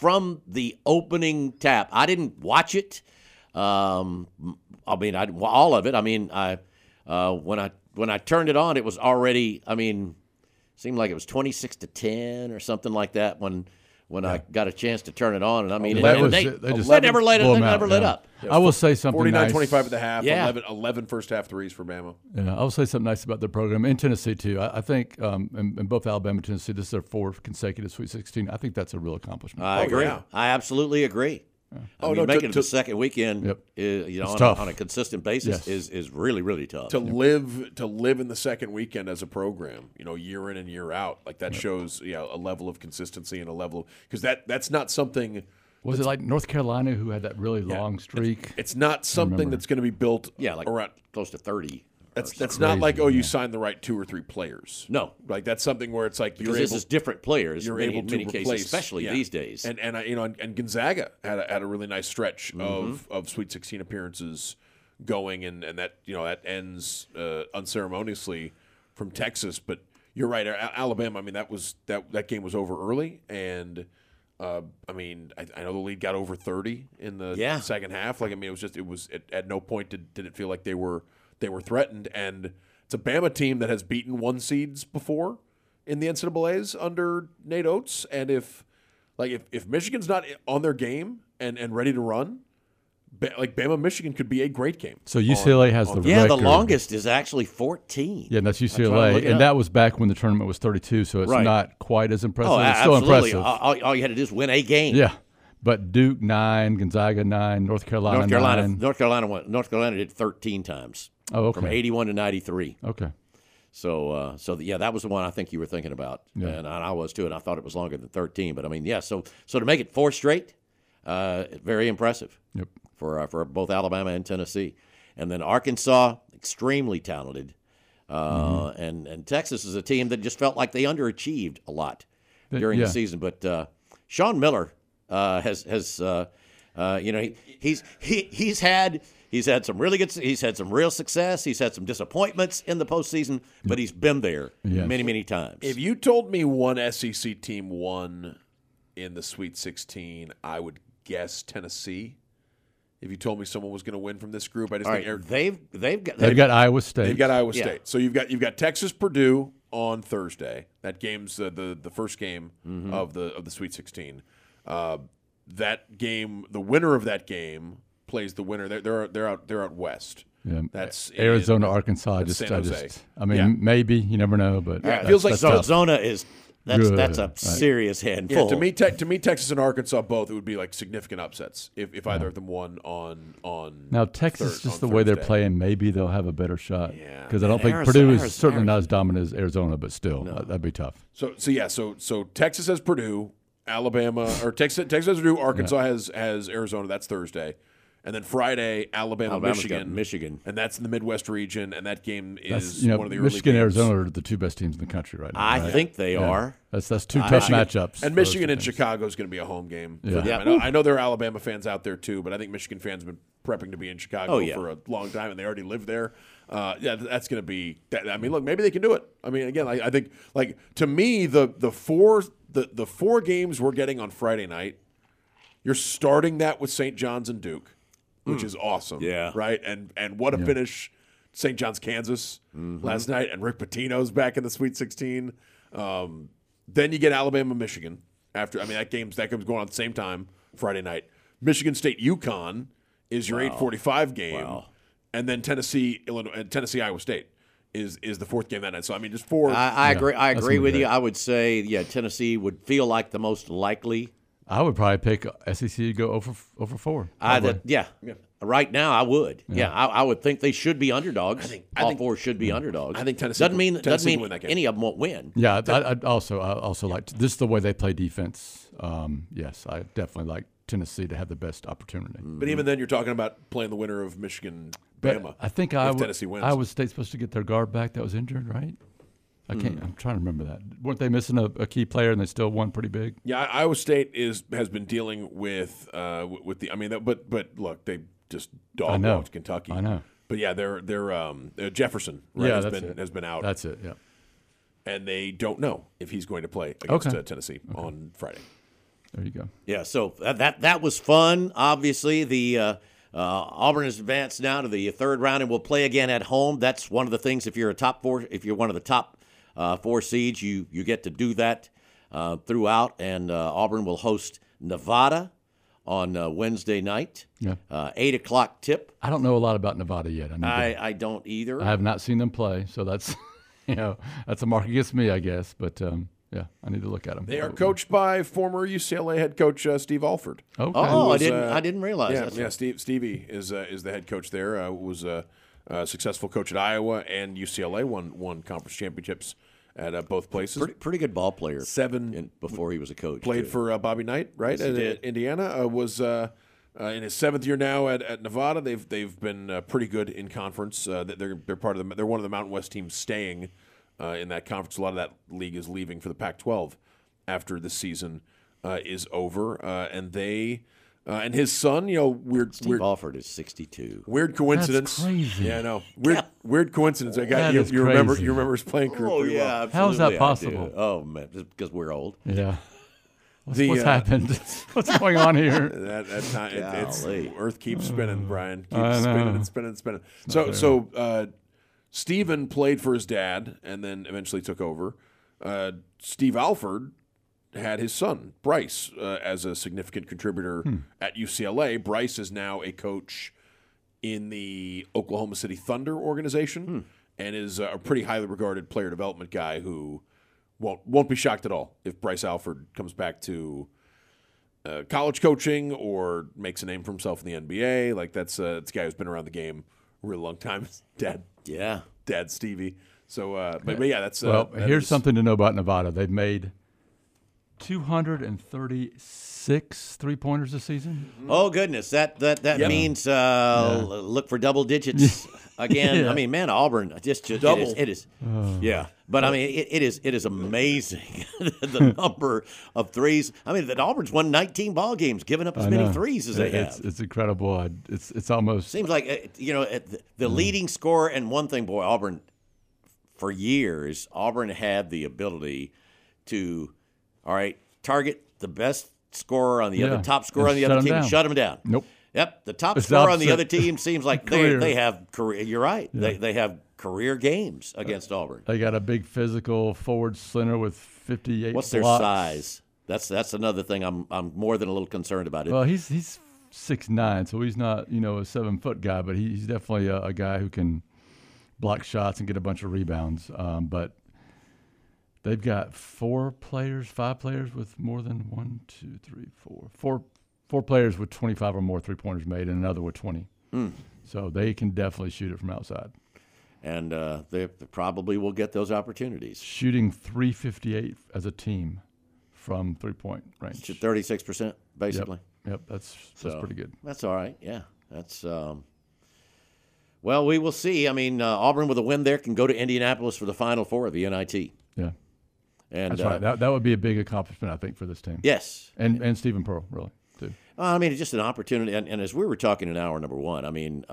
opening tap. I didn't watch it. All of it. I mean, when I turned it on, it was already. I mean, seemed like it was 26-10 or something like that when I got a chance to turn it on. And I mean, they never lit up. I will say something 49-25 nice. at the half. Yeah. 11 first half threes for Bama. Yeah, I will say something nice about their program in Tennessee too. I think in both Alabama and Tennessee, this is their fourth consecutive Sweet 16. I think that's a real accomplishment. I agree. yeah. I absolutely agree. I mean, making it the second weekend, Yep. On a consistent basis, Yes. is really, really tough. To live in the second weekend as a program, year in and year out, like that shows a level of consistency and a level because that's not something. Was it like North Carolina who had that really long streak? It's not something that's going to be built around close to 30. That's not like you signed the right 2 or 3 players. No, like that's something where it's like because this is different players. You're in able to many cases, replace, especially these days. And Gonzaga had a really nice stretch Mm-hmm. of Sweet 16 appearances going, and that that ends unceremoniously from Texas. But you're right, Alabama. I mean that game was over early, and I know the lead got over 30 in the second half. Like I mean, it was at no point did it feel like they were threatened, and it's a Bama team that has beaten 1 seeds before in the NCAAs under Nate Oates, and if Michigan's not on their game and ready to run, Bama Michigan could be a great game. So UCLA has the record. the longest is actually 14. Yeah, that's UCLA, and that was back when the tournament was 32, so it's not quite as impressive. Oh, it's still absolutely. impressive. All you had to do is win a game. Yeah. But Duke 9, Gonzaga 9, North Carolina 9. North Carolina did 13 times. Oh, okay. From 81 to 93. Okay. So that was the one I think you were thinking about, and I was too, and I thought it was longer than 13. But I mean, so to make it 4 straight, very impressive. Yep. For both Alabama and Tennessee, and then Arkansas, extremely talented, and Texas is a team that just felt like they underachieved a lot during the season. But Sean Miller has he's had some really good. He's had some real success. He's had some disappointments in the postseason, but he's been there many times. If you told me one SEC team won in the Sweet 16, I would guess Tennessee. If you told me someone was going to win from this group, I just think they've got Iowa State. They've got Iowa State. So you've got Texas Purdue on Thursday. That game's the first game of the Sweet 16. That game, the winner of that game plays the winner. They're out west. Yeah. That's Arizona, Arkansas. Maybe you never know, but it feels like Arizona is. That's a serious handful. Yeah, to me, Texas and Arkansas both, it would be like significant upsets if either of them won on. Now Texas, just the way they're playing, maybe they'll have a better shot. Yeah, because I don't think Purdue is certainly not as dominant as Arizona, but still, that'd be tough. So Texas has Purdue, Alabama, or Texas has Purdue, Arkansas has Arizona. That's Thursday. And then Friday, Alabama's got Michigan, Michigan, and that's in the Midwest region, and that game is one of the early Michigan, games. Arizona are the 2 best teams in the country right now. I think they are. That's 2 tough matchups. And Michigan and Chicago is going to be a home game. Yeah. For them. I know there are Alabama fans out there too, but I think Michigan fans have been prepping to be in Chicago for a long time, and they already live there. That's going to be. I mean, look, maybe they can do it. I mean, again, I think to me the 4 games we're getting on Friday night, you're starting that with St. John's and Duke, which is awesome. Yeah. Right? And what a finish, St. John's, Kansas last night, and Rick Pitino's back in the Sweet 16. Then you get Alabama, Michigan. That game's going on at the same time, Friday night. Michigan State, UConn is your 8:45 game. Wow. And then Tennessee, Iowa State is the 4th game that night. So, I mean, just 4. I agree. I agree with you. I would say, Tennessee would feel like the most likely. I would probably pick SEC to go over 4. Right now, I would. Yeah, I would think they should be underdogs. I think four should be underdogs. I think Tennessee doesn't mean can win that game. any of them won't win. Yeah, I also like this is the way they play defense. Yes, I definitely like Tennessee to have the best opportunity. But even then, you're talking about playing the winner of Michigan, But Bama. I think Tennessee wins. Iowa State's supposed to get their guard back that was injured, right? I can't. I'm trying to remember that. Weren't they missing a key player and they still won pretty big? Yeah, Iowa State has been dealing with the. I mean, but look, they just dog walked Kentucky. I know. But yeah, they're Jefferson right, has been out. That's it. Yeah. And they don't know if he's going to play against Tennessee on Friday. There you go. Yeah, so that was fun. Obviously, the Auburn has advanced now to the third round and will play again at home. That's one of the things. If you're one of the top 4 seeds, you get to do that throughout. And Auburn will host Nevada on Wednesday night. Yeah. 8 o'clock tip. I don't know a lot about Nevada yet. I don't either. I have not seen them play, so that's that's a mark against me, I guess. But yeah, I need to look at them. They are coached by former UCLA head coach Steve Alford. Okay. Oh, I didn't realize that. Stevie is the head coach there. Was a successful coach at Iowa and UCLA. Won conference championships at both places. Pretty good ball player. 7 before he was a coach. Played for Bobby Knight, right? Yes, at Indiana. Was in his 7th year now at Nevada. They've been pretty good in conference. They're part of they're one of the Mountain West teams staying in that conference. A lot of that league is leaving for the Pac-12 after the season is over, and they. And his son, Steve Alford is 62. Weird coincidence. That's crazy. Yeah, I know. Weird coincidence. I got That you. is You remember crazy. his playing career. Oh pretty yeah, well. absolutely. How is that I possible? do. Oh man, just because we're old. Yeah. What's happened? What's going on here? That time, it's Golly. Earth keeps spinning, Brian. I Keeps know. spinning and spinning and spinning. So Stephen played for his dad and then eventually took over. Steve Alford had his son, Bryce, as a significant contributor at UCLA. Bryce is now a coach in the Oklahoma City Thunder organization and is a pretty highly regarded player development guy who won't be shocked at all if Bryce Alford comes back to college coaching or makes a name for himself in the NBA. Like that's a guy who's been around the game a real long time. Dad Stevie. So, but yeah, that's here's something to know about Nevada. They've made 236 3-pointers this season. Oh goodness, that means look for double digits again. Yeah. I mean, man, Auburn just Double. it is yeah. But I mean, it is amazing the number of threes. I mean, that Auburn's won 19 ball games, giving up as many threes as they have. It's incredible. It's almost Seems like the leading scorer. And one thing, boy, Auburn for years, Auburn had the ability to, target the best scorer on the other, top scorer on the other team, and shut him down. Nope. Yep, the top It's scorer on opposite. the other team seems like they have career. You're right. Yeah. They have career games against Auburn. They got a big physical forward center with 58 What's their blocks. size? That's another thing I'm more than a little concerned about. Well, he's 6'9", so he's not a 7-foot guy, but he's definitely a guy who can block shots and get a bunch of rebounds. But they've got 5 players with more than 4 players with 25 or more 3-pointers made, and another with 20. So they can definitely shoot it from outside. And they probably will get those opportunities. Shooting 358 as a team from 3-point range. 36%, basically. Yep, that's pretty good. That's all right. Yeah, that's. Well, we will see. I mean, Auburn with a win there can go to Indianapolis for the Final Four of the NIT. Yeah, and that's right. That would be a big accomplishment, I think, for this team. Yes, and Stephen Pearl, really, too. I mean, it's just an opportunity. And as we were talking in hour number 1, I mean,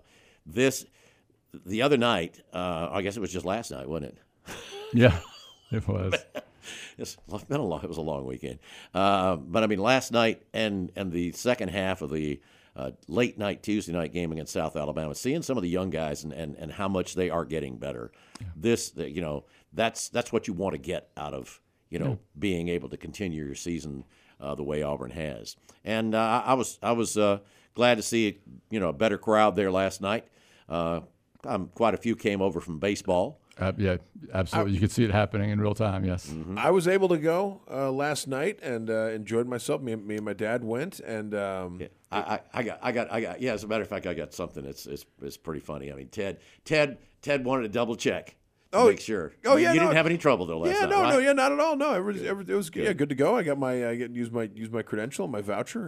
the other night, I guess it was just last night, wasn't it? Yeah, it was. It was a long weekend. But I mean, last night and the second half of the late night Tuesday night game against South Alabama, seeing some of the young guys and how much they are getting better. Yeah. That's what you want to get out of being able to continue your season the way Auburn has. And I was glad to see a better crowd there last night. Quite a few came over from baseball. Yeah, absolutely. You can see it happening in real time. Yes. Mm-hmm. I was able to go last night and enjoyed myself. Me and my dad went, and I got. Yeah, as a matter of fact, I got something. It's pretty funny. I mean, Ted wanted to double check. To make sure. Oh, you yeah, didn't have any trouble though last night, right? not at all. No, it was good to go. I got used my credential, my voucher.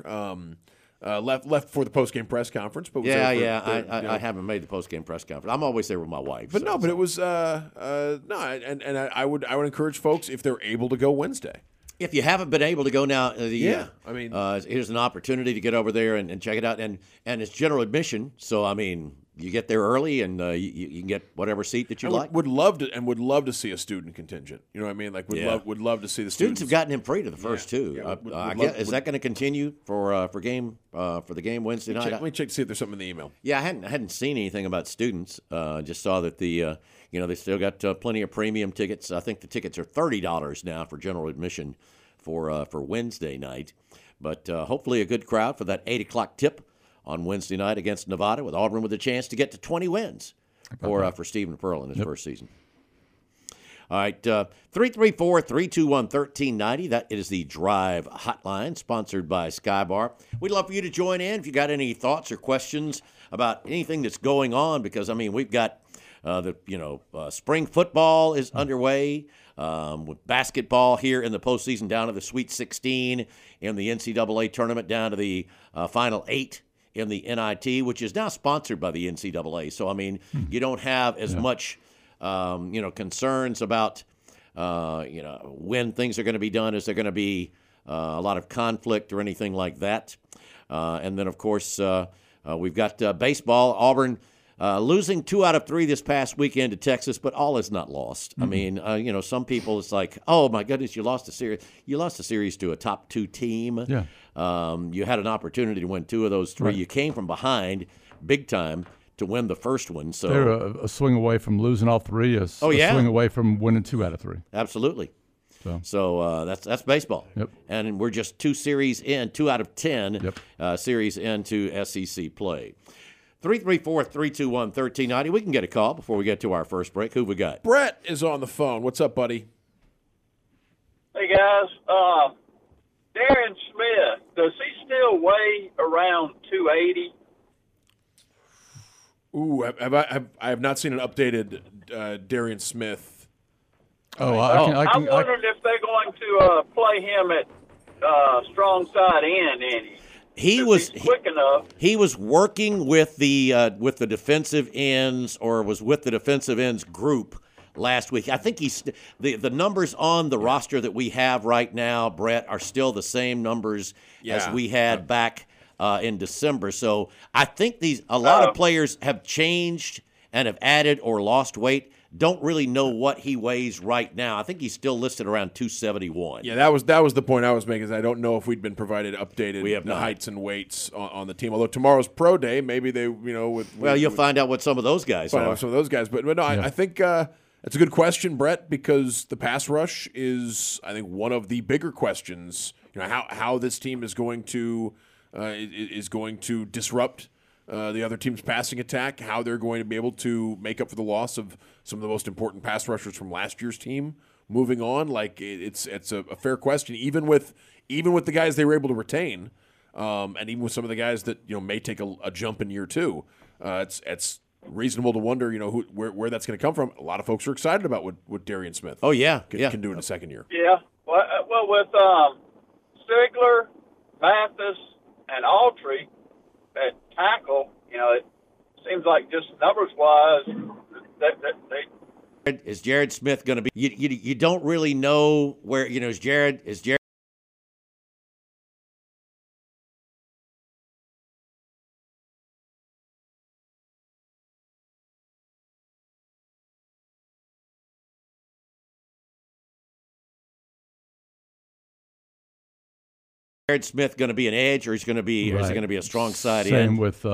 Left for the post game press conference, but was I haven't made the post game press conference. I'm always there with my wife. But it was I would encourage folks if they're able to go Wednesday. If you haven't been able to go now, I mean, here's an opportunity to get over there and check it out, and it's general admission. So I mean, you get there early, and you can get whatever seat that you like. Would love to see a student contingent. You know what I mean? Like would love to see the students have gotten in free to the first two. Is that going to continue for the game Wednesday night? Let me check to see if there's something in the email. Yeah, I hadn't seen anything about students. Just saw that they still got plenty of premium tickets. I think the tickets are $30 now for general admission for Wednesday night. But hopefully a good crowd for that 8 o'clock tip on Wednesday night against Nevada, with Auburn with a chance to get to 20 wins for Stephen Pearl in his first season. All right, 334-321-1390. That is the Drive Hotline, sponsored by Skybar. We'd love for you to join in if you got any thoughts or questions about anything that's going on, because, I mean, we've got spring football is underway, with basketball here in the postseason down to the Sweet 16, in the NCAA tournament down to the Final 8 in the NIT, which is now sponsored by the NCAA. So, I mean, you don't have as much, concerns about, when things are going to be done. Is there going to be a lot of conflict or anything like that? And then, of course, we've got baseball. Auburn losing 2 out of 3 this past weekend to Texas, but all is not lost. I mean, some people, it's like, oh my goodness, you lost a series. You lost a series to a top 2 team. Yeah. You had an opportunity to win 2 of those 3. Right. You came from behind, big time, to win the first one. So they're a swing away from losing all 3. A swing away from winning 2 out of 3. Absolutely. So that's baseball. Yep. And we're just 2 out of 10 series into SEC play. 334-321-1390. We can get a call before we get to our first break. Who we got? Brett is on the phone. What's up, buddy? Hey, guys. Darian Smith, does he still weigh around 280? Ooh, I have not seen an updated Darian Smith. I'm wondering if they're going to play him at strong side end, Andy. He was quick enough. He was working with the defensive ends, or was with the defensive ends group last week. I think the numbers on the roster that we have right now, Brett, are still the same numbers as we had back in December. So I think a lot of players have changed and have added or lost weight. Don't really know what he weighs right now. I think he's still listed around 271. Yeah, that was the point I was making. Is I don't know if we'd been provided updated heights and weights on the team. Although tomorrow's pro day, maybe they you'll find out what some of those guys are. Some of those guys, but no, I think it's a good question, Brett, because the pass rush is, I think, one of the bigger questions. How this team is going to disrupt the other team's passing attack, how they're going to be able to make up for the loss of some of the most important pass rushers from last year's team moving on. Like, it's a fair question, even with the guys they were able to retain, and even with some of the guys that may take a jump in year 2. It's reasonable to wonder where that's going to come from. A lot of folks are excited about what Darian Smith can do in the second year. Yeah, well with Stigler, Mathis, and Autry at tackle, it seems like just numbers-wise, they is Jared Smith going to be? You don't really know where. Is Jared? Jared Smith going to be an edge, or is he going to be a strong side end? Same with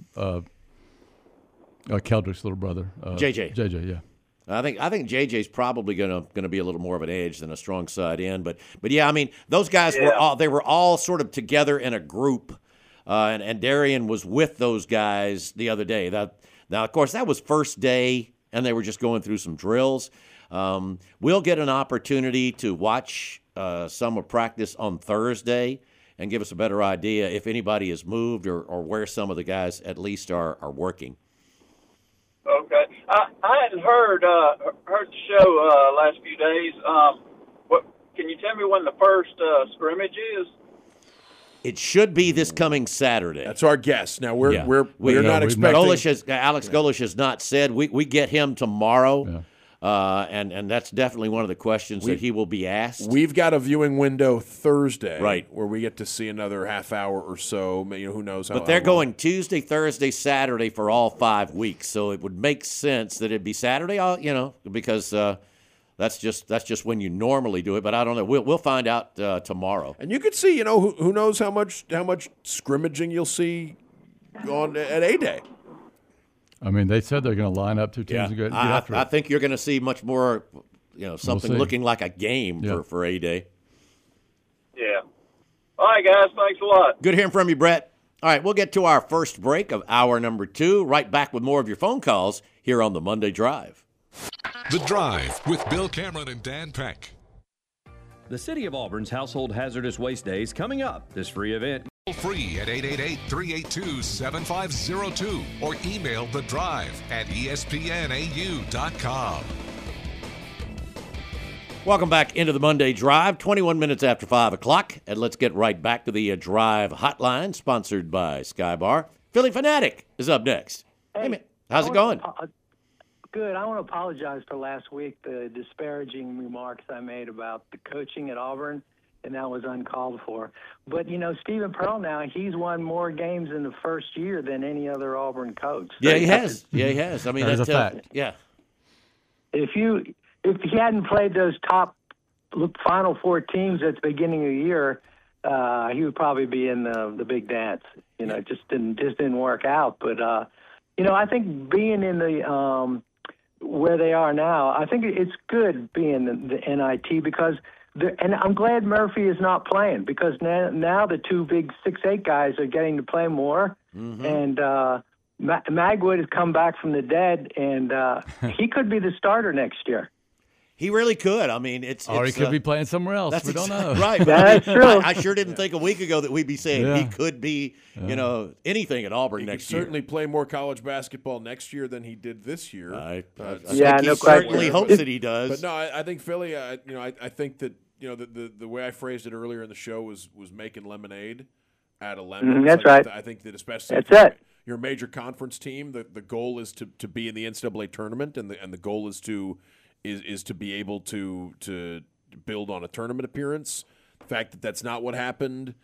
Keldrick's little brother, JJ. JJ, yeah. I think JJ's probably going to be a little more of an edge than a strong side end, but yeah, I mean, those guys were all sort of together in a group, and Darian was with those guys the other day. Now, of course, that was first day and they were just going through some drills. We'll get an opportunity to watch some of practice on Thursday and give us a better idea if anybody has moved or where some of the guys at least are working. Okay. I hadn't heard the show last few days. Can you tell me when the first scrimmage is? It should be this coming Saturday. That's our guess. Now we're not expecting. Alex Golesh has not said. We get him tomorrow, and that's definitely one of the questions that he will be asked. We've got a viewing window Thursday, right, where we get to see another half hour or so. Who knows how? But they're going Tuesday, Thursday, Saturday for all 5 weeks, so it would make sense that it'd be Saturday. Because. That's just when you normally do it, but I don't know. We'll find out tomorrow. And you could see, who knows how much scrimmaging you'll see at A-Day. I mean, they said they're going to line up two teams and get after it. I think you're going to see much more, something looking like a game for A-Day. Yeah. All right, guys. Thanks a lot. Good hearing from you, Brett. All right, we'll get to our first break of hour number 2. Right back with more of your phone calls here on the Monday Drive. The Drive with Bill Cameron and Dan Peck. The City of Auburn's Household Hazardous Waste Day is coming up. This free event. Free at 888-382-7502 or email The Drive at espnau.com. Welcome back into the Monday Drive, 21 minutes after 5 o'clock. And let's get right back to the Drive hotline, sponsored by Skybar. Philly Fanatic is up next. Hey man, how's it going? Good. I want to apologize for last week, the disparaging remarks I made about the coaching at Auburn, and that was uncalled for. But, Stephen Pearl now, he's won more games in the first year than any other Auburn coach. Yeah, he has. I mean, that's a fact. Yeah. If he hadn't played those top Final Four teams at the beginning of the year, he would probably be in the big dance. It just didn't work out. But, I think being in the where they are now, I think it's good being the NIT because and I'm glad Murphy is not playing because now the two big 6'8" guys are getting to play more, and Magwood has come back from the dead, and he could be the starter next year. He really could. I mean, he could be playing somewhere else. We don't know. Right. That's true. I sure didn't think a week ago that we'd be saying he could be, anything at Auburn next year. He certainly play more college basketball next year than he did this year. No question. Certainly hopes that he does. But no, I think Philly. I think that the way I phrased it earlier in the show was making lemonade out of lemons. That's right. I think that especially you're a major conference team, the goal is to be in the NCAA tournament, and the goal is to be able to build on a tournament appearance. The fact that that's not what happened,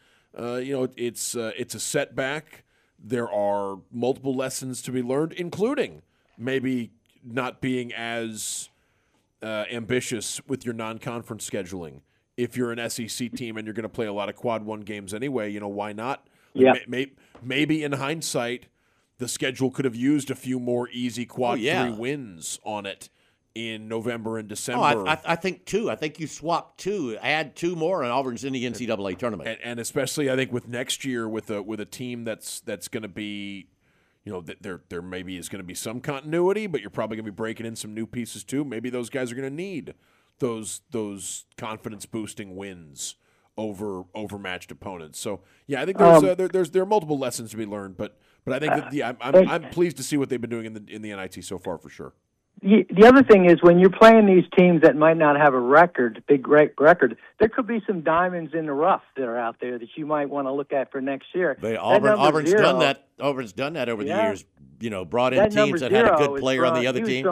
it's a setback. There are multiple lessons to be learned, including maybe not being as ambitious with your non-conference scheduling. If you're an SEC team and you're going to play a lot of Quad 1 games anyway, why not? Yeah. Maybe in hindsight, the schedule could have used a few more easy Quad 3 wins on it in November and December. I think 2. I think you swap 2, add 2 more, and Auburn's in the NCAA tournament. And especially, I think with next year, with a team that's going to be, there maybe is going to be some continuity, but you're probably going to be breaking in some new pieces too. Maybe those guys are going to need those confidence boosting wins over matched opponents. So yeah, I think there are multiple lessons to be learned, but I think that I'm pleased to see what they've been doing in the NIT so far for sure. The other thing is when you're playing these teams that might not have a great record, there could be some diamonds in the rough that are out there that you might want to look at for next year. Auburn's done that. Auburn's done that over the years. Brought in teams that had a good player on the other team.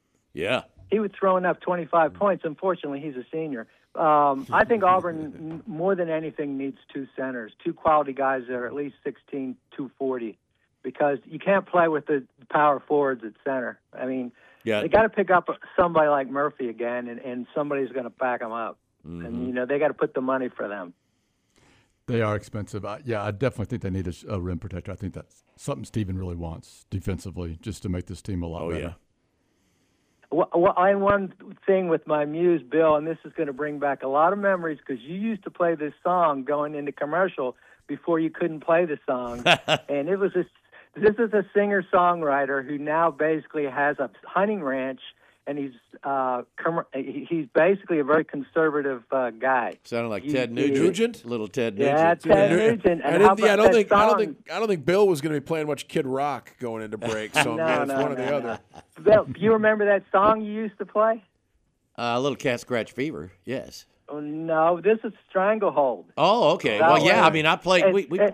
He was throwing up 25 points. Unfortunately, he's a senior. I think Auburn, more than anything, needs 2 centers, 2 quality guys that are at least 6'10", 240, because you can't play with the power forwards at center. I mean, they got to pick up somebody like Murphy again, and somebody's going to back them up. And, they got to put the money for them. They are expensive. I definitely think they need a rim protector. I think that's something Stephen really wants defensively, just to make this team a lot better. Yeah. Well, one thing with my muse, Bill, and this is going to bring back a lot of memories because you used to play this song going into commercial before you couldn't play the song, and it was This is a singer-songwriter who now basically has a hunting ranch, and he's basically a very conservative guy. Sounded like Ted Nugent. Little Ted Nugent. Yeah, Ted Nugent. And I don't think Bill was going to be playing much Kid Rock going into break. So it's one or the other. Bill, do you remember that song you used to play? Little Cat Scratch Fever. Yes. Oh, no, this is Stranglehold. Oh, okay. Well, yeah. I mean, I played. We play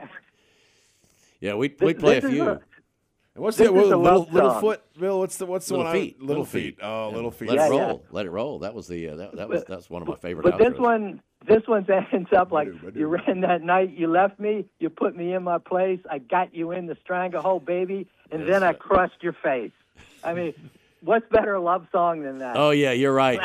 a few. What's that? Little Foot, Bill. What's the Little one? Feet. Little Feet. Oh, Little Feet. Let it roll. Let it roll. That was that's one of my favorite. But this one ends up like you ran that night. You left me. You put me in my place. I got you in the stranglehold, baby, and then I crushed your face. I mean, what's better love song than that? Oh yeah, you're right.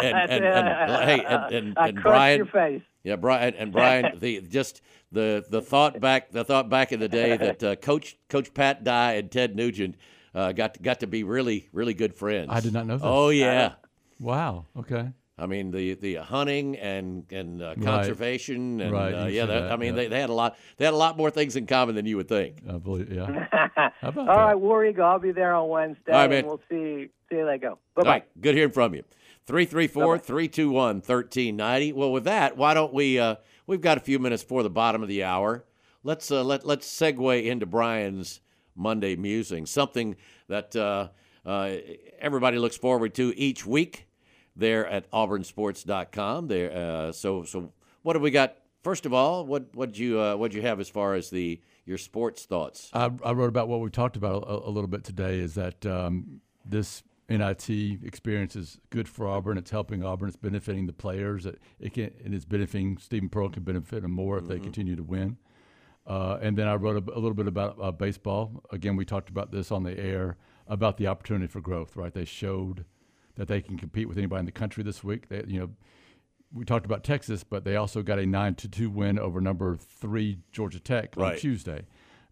And I Brian, crushed your face. Yeah, Brian, the thought back in the day that Coach Pat Dye and Ted Nugent got to be really good friends. I did not know that. Oh yeah. Wow. Okay. I mean the hunting and conservation and they had a lot more things in common than you would think. I believe, yeah. How about All right, War Eagle, I'll be there on Wednesday, all right, man. and we'll see how they go. Bye bye. All right, good hearing from you. 334-321-1390. Well, with that, why don't we? We've got a few minutes before the bottom of the hour. Let's segue into Brian's Monday musing, something that everybody looks forward to each week. There at auburnsports.com. There. So what have we got? First of all, what'd you have as far as your sports thoughts? I wrote about what we talked about a little bit today. Is that this NIT experience is good for Auburn. It's helping Auburn. It's benefiting the players. And it's benefiting Stephen Pearl. Can benefit them more if they continue to win. And then I wrote a little bit about baseball. Again, we talked about this on the air about the opportunity for growth. Right? They showed that they can compete with anybody in the country this week. We talked about Texas, but they also got a 9-2 win over number 3 Georgia Tech on Tuesday.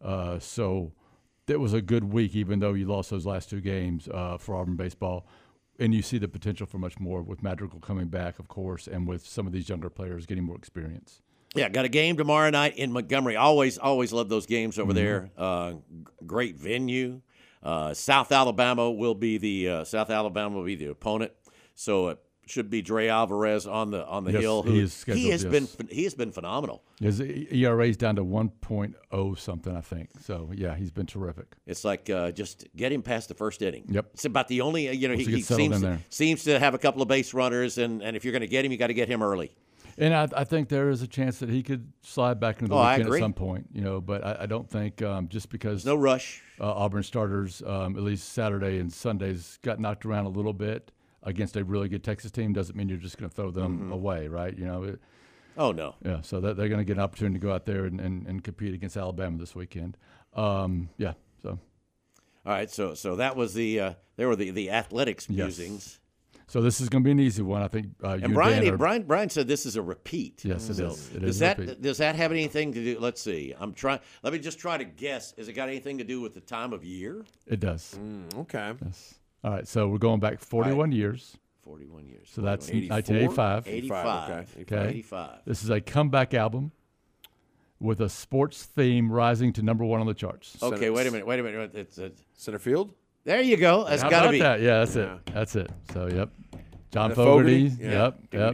So it was a good week, even though you lost those last 2 games for Auburn baseball. And you see the potential for much more with Madrigal coming back, of course, and with some of these younger players getting more experience. Yeah, got a game tomorrow night in Montgomery. Always love those games over there. Great venue. South Alabama will be the opponent. So it should be Dre Alvarez on the hill. He has been phenomenal. His ERA is down to 1.0 something, I think. So yeah, he's been terrific. It's like just get him past the first inning. Yep. It's about the only he seems to have a couple of base runners, and if you're going to get him, you got to get him early. And I think there is a chance that he could slide back into the weekend at some point, but I don't think just because no rush. Auburn starters, at least Saturday and Sundays, got knocked around a little bit against a really good Texas team doesn't mean you're just going to throw them away, right? Oh, no. Yeah, so that they're going to get an opportunity to go out there and compete against Alabama this weekend. Yeah, so. All right, so that was there were the athletics musings. So this is going to be an easy one, I think. And Brian said this is a repeat. Yes, it is. Does that have anything to do? Let's see. Let me just try to guess. Has it got anything to do with the time of year? It does. Okay. Yes. All right. So we're going back 41 years. 41 years. So that's 1985. 85. Okay. 85. This is a comeback album with a sports theme rising to number 1 on the charts. Okay. Wait a minute. It's center field. There you go. That's got to be. That? Yeah, that's it. That's it. So, yep. John Fogerty. Yep.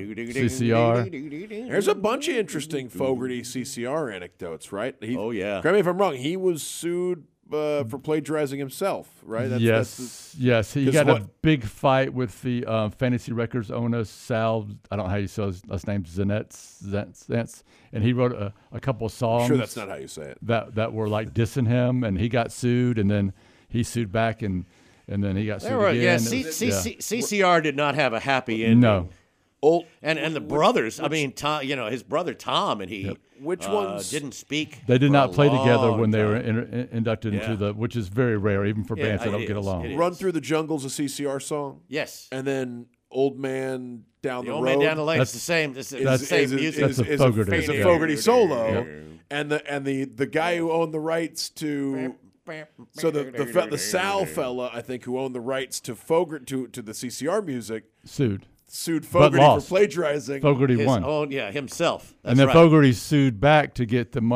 CCR. There's a bunch of interesting Fogerty CCR anecdotes, right? Oh, yeah. Correct me if I'm wrong. He was sued for plagiarizing himself, right? Yes. He got a big fight with the Fantasy Records owner, Sal. I don't know how you say his last name, Zentz. And he wrote a couple of songs. I'm sure that's not how you say it. That were like dissing him, and he got sued, and then he sued back, and then he got sued again. Yeah, CCR did not have a happy ending. No. And the brothers, I mean, Tom, his brother Tom, and he which ones didn't speak. They did not play together when they were inducted into which is very rare, even for bands that don't get along. Run Through the Jungle's a CCR song. Yes. And then Old Man Down the Road. Old Man Down the Lane. It's the same. It's the same music. That's a Fogerty. It's a Fogerty solo. And the guy who owned the rights to. So the Sal fella, I think, who owned the rights to Fogerty to the CCR music, sued Fogerty for plagiarizing. Fogerty won. Himself. That's and then Fogerty sued back to get the money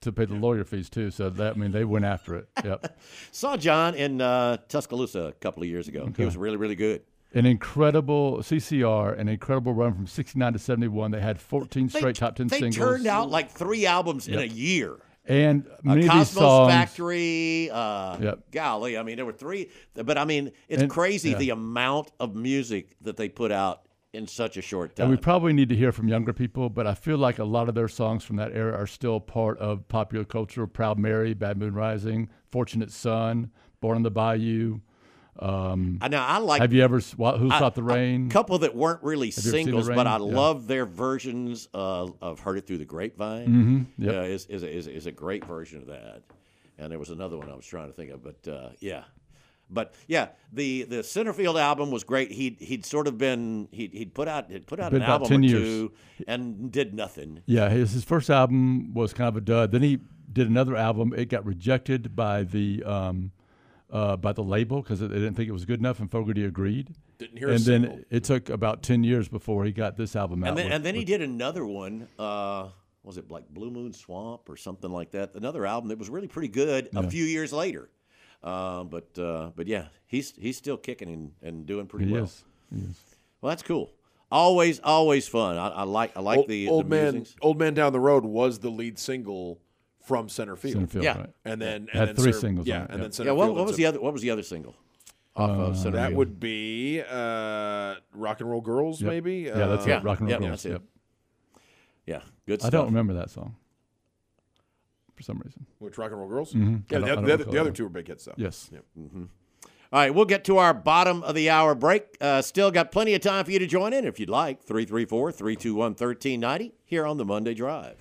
to pay the lawyer fees too. So that they went after it. Yep. Saw John in Tuscaloosa a couple of years ago. Okay. He was really, really good. An incredible CCR, an incredible run from 69 to 71. They had 14 straight top 10 singles. They turned out like 3 albums in a year. And many of these Cosmos songs, Factory, golly, there were 3. But, it's crazy the amount of music that they put out in such a short time. And we probably need to hear from younger people, but I feel like a lot of their songs from that era are still part of popular culture. Proud Mary, Bad Moon Rising, Fortunate Son, Born on the Bayou. I like. Have you ever Who Sought the Rain? A couple that weren't really singles, but I Yeah. love their versions of "Heard It Through the Grapevine." Mm-hmm. Yep. Is a great version of that. And there was another one I was trying to think of, but yeah. But yeah, the Centerfield album was great. He'd sort of been he'd put out an album 10 or years. 2 and did nothing. Yeah, his first album was kind of a dud. Then he did another album. It got rejected by the label because they didn't think it was good enough, and Fogerty agreed. Didn't hear a And single. then it took about 10 years before he got this album out. And then he did another one. Was it like Blue Moon Swamp or something like that? Another album that was really pretty good a few years later. But yeah, he's still kicking and doing pretty well. He is. Well, that's cool. Always fun. I like the musings. Old Man Down the Road was the lead single from Centerfield. Centerfield, Yeah. right. And then Had 3 singles Yeah, on it, and yeah. then Centerfield. Yeah, what was the other single off of Centerfield? That would be Rock and Roll Girls, Yep. maybe. Yeah, that's yeah, it. Rock and Roll yeah, Girls. that's it. Yep. Yeah, good I stuff. don't remember that song for some reason. Which Rock and Roll Girls? Mhm. Yeah, I don't the recall other that. 2 were big hits, though. Yes. Yep. All right, we'll get to our bottom of the hour break. Still got plenty of time for you to join in if you'd like. 334-321-1390 here on the Monday Drive.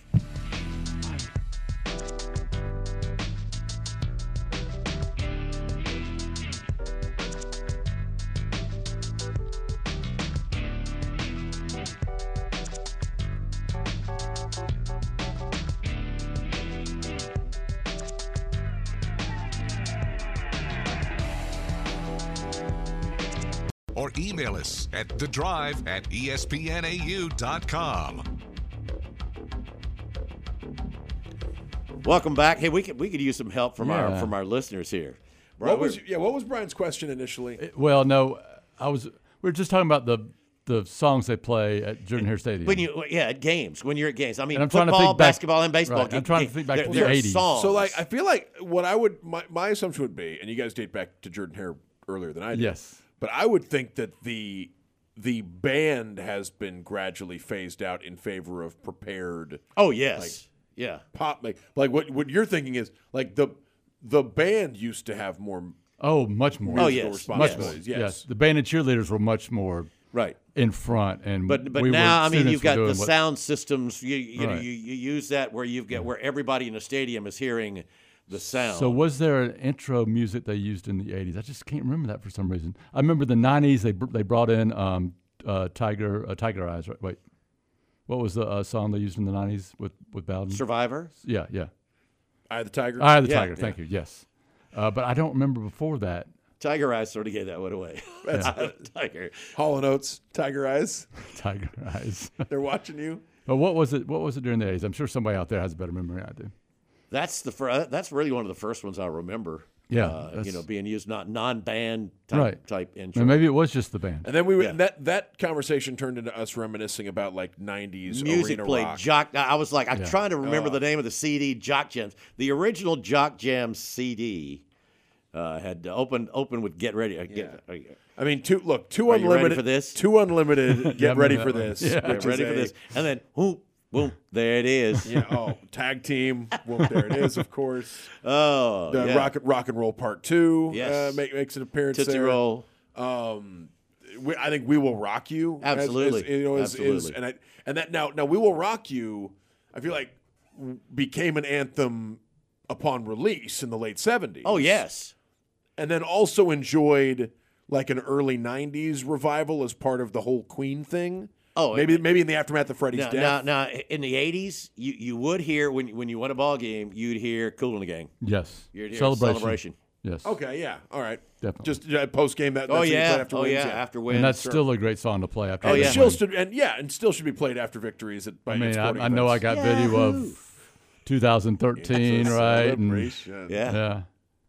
Or email us at thedrive@espnau.com. Welcome back. Hey, we could use some help from Yeah. our listeners here. What was Brian's question initially? Well, no, we were just talking about the songs they play at Jordan Hare Stadium. At games, when you're at games. I mean, And I'm trying to football, think back- basketball, and baseball. Right, I'm trying to think back to the they're 80s. songs. So, like, I feel like what I would my assumption would be, and you guys date back to Jordan Hare earlier than I did. Yes. But I would think that the band has been gradually phased out in favor of prepared Oh yes, yeah. pop. Like what you're thinking is like the band used to have more. Oh, much more. Oh, musical yes. Much more. responsibilities. Yes. The band and cheerleaders were much more Right. in front, and But we now, were, you've got the doing sound systems. You Right. use that where where everybody in the stadium is hearing the sound. So was there an intro music they used in the 80s? I just can't remember that for some reason. I remember the 90s, they brought in Tiger Eyes, right? Wait. What was the song they used in the 90s with Bowden? Survivor. Yeah. Eye of the Tiger. Eye of the Yeah, Tiger, thank you, yes. But I don't remember before that. Tiger Eyes sort of gave that one away. Tiger. Hall and Oates, Tiger Eyes. Tiger Eyes. They're watching you. But what was it during the 80s? I'm sure somebody out there has a better memory than I do. That's that's really one of the first ones I remember. Yeah, being used, not non-band Right. type intro. And maybe it was just the band. And then we Yeah. that conversation turned into us reminiscing about like 90s Music arena played rock. Jock. I was like, I'm Yeah. trying to remember the name of the CD, Jock Jams. The original Jock Jams CD had opened with "Get Ready." I Are mean, two you ready unlimited for this? Two unlimited. Get ready that for one. this. Yeah. which Get ready is for a- this, and then boom, there it is. Yeah. Oh, tag team. Well, there it is. Of course. Oh, The yeah. Rock and Roll Part 2 Yes. makes an appearance Tootsie there. Roll. I think "We Will Rock You" Absolutely. is Absolutely. and that now "We Will Rock You" I feel like became an anthem upon release in the late 70s. Oh yes, And then also enjoyed like an early 90s revival as part of the whole Queen thing. Oh, maybe in the aftermath of Freddie's death. now, in the '80s, you would hear when you won a ball game, you'd hear "Kool and the Gang." Yes. You'd hear Celebration. Yes. Okay, yeah, all right, Definitely. Just post game that. Oh that's what you yeah, played after wins, after wins. And that's sure. still a great song to play after. Oh, a yeah. win. Still should be played after victories. I mean, I know I got video of 2013, right? And, yeah.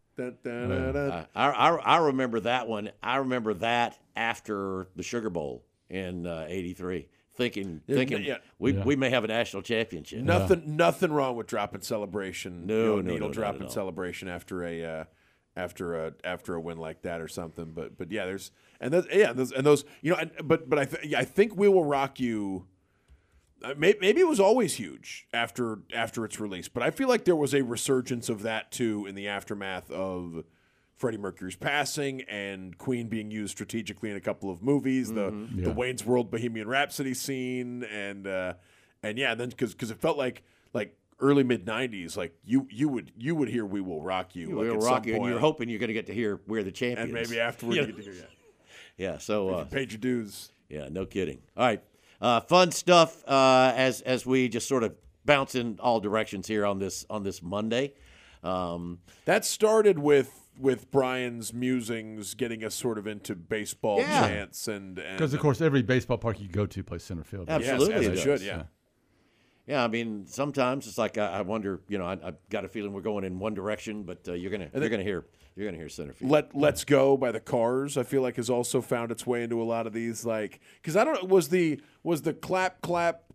I remember that one. I remember that after the Sugar Bowl in '83, thinking we may have a national championship. Nothing wrong with dropping celebration. No, needle dropping celebration after a win like that or something. But yeah, those I think We Will Rock You. Maybe it was always huge after its release, but I feel like there was a resurgence of that too in the aftermath of Freddie Mercury's passing and Queen being used strategically in a couple of movies, the Wayne's World Bohemian Rhapsody scene, and then because it felt like early mid '90s, like you would hear "We Will Rock You," We Will Rock You, and you're hoping you're going to get to hear "We're the Champions," and maybe afterward you get to hear that. Yeah, so you paid your dues. Yeah, no kidding. All right. Fun stuff as we just sort of bounce in all directions here on this Monday. That started with Brian's musings, getting us sort of into baseball chants and because of course every baseball park you go to plays center field. Absolutely, yes, as it should. Yeah. Yeah, I mean, sometimes it's like I wonder. I've got a feeling we're going in one direction, but you're gonna hear center field. Let's Go by the Cars, I feel like, has also found its way into a lot of these, because I don't know, was the clap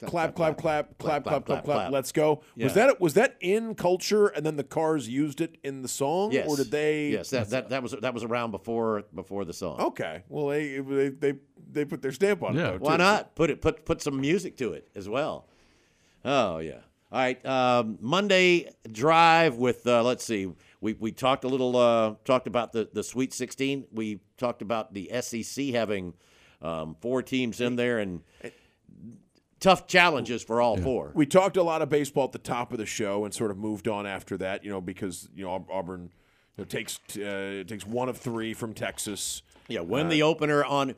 Let's Go, Yeah. was that in culture and then the Cars used it in the song? Yes. Or did they? Yes, that was around before the song. Okay, well they put their stamp on it. Though, Why too. not put some music to it as well? Oh yeah. All right. Monday drive with let's see. We talked a little talked about the Sweet 16. We talked about the SEC having 4 teams in there and tough challenges for all 4. We talked a lot of baseball at the top of the show and sort of moved on after that, because Auburn takes 1 of 3 from Texas. Yeah, win the opener on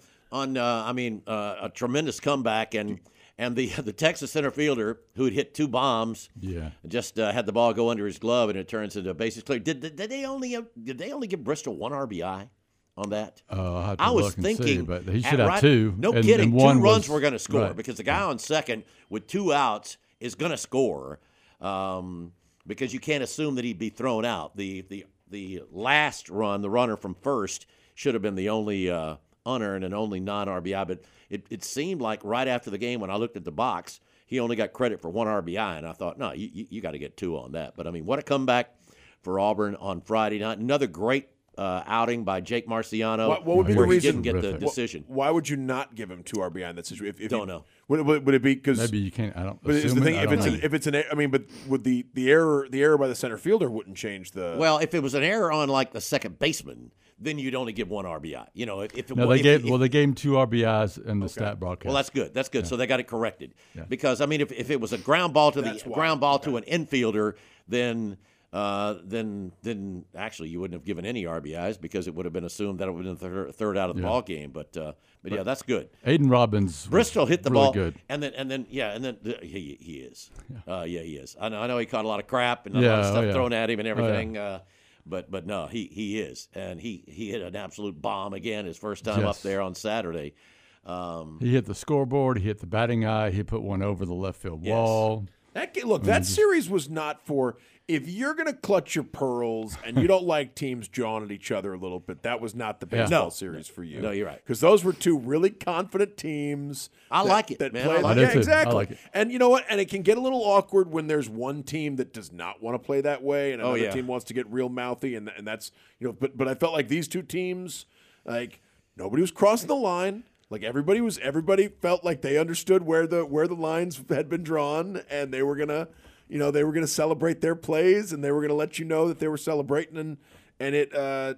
a tremendous comeback and the Texas center fielder who had hit 2 bombs, just had the ball go under his glove, and it turns into a bases clear. Did they only give Bristol 1 RBI on that? I was thinking, see, but he should have 2. No kidding, 2 runs were going to score because the guy on second with 2 outs is going to score because you can't assume that he'd be thrown out. The last run, the runner from first, should have been the only unearned and only non-RBI, but it seemed like right after the game when I looked at the box, he only got credit for 1 RBI, and I thought, no, you got to get 2 on that. But, I mean, what a comeback for Auburn on Friday night. Another great outing by Jake Marciano. What would be the reason? He didn't get the decision. Why would you not give him 2 RBI in that situation? If don't know. Would it be because maybe you can't? I don't. But is the thing if it's an but would the error by the center fielder wouldn't change the? Well, if it was an error on like the second baseman, then you'd only give 1 RBI. They gave him 2 RBIs in the stat broadcast. Well, that's good. That's good. Yeah. So they got it corrected. Yeah. Because I mean, if it was a ground ball to to an infielder, then actually you wouldn't have given any RBIs because it would have been assumed that it would have been the third out of the ball game. But yeah, that's good. Aiden Robbins, Bristol hit the really ball, good. and then he is. Yeah, he is. I know he caught a lot of crap and a lot of stuff thrown at him and everything. But no, he is, and he hit an absolute bomb again his first time up there on Saturday. He hit the scoreboard. He hit the batting eye. He put one over the left field wall. That series was not for. If you're going to clutch your pearls and you don't like teams jawing at each other a little bit, that was not the baseball series for you. No, you're right. Because those were 2 really confident teams. I like it, man. I do too. Exactly. I like it. And you know what? And it can get a little awkward when there's one team that does not want to play that way and another team wants to get real mouthy. And that's, but I felt like these 2 teams, like nobody was crossing the line. Like everybody felt like they understood where the lines had been drawn and they were going to, they were going to celebrate their plays, and they were going to let you know that they were celebrating, and it, and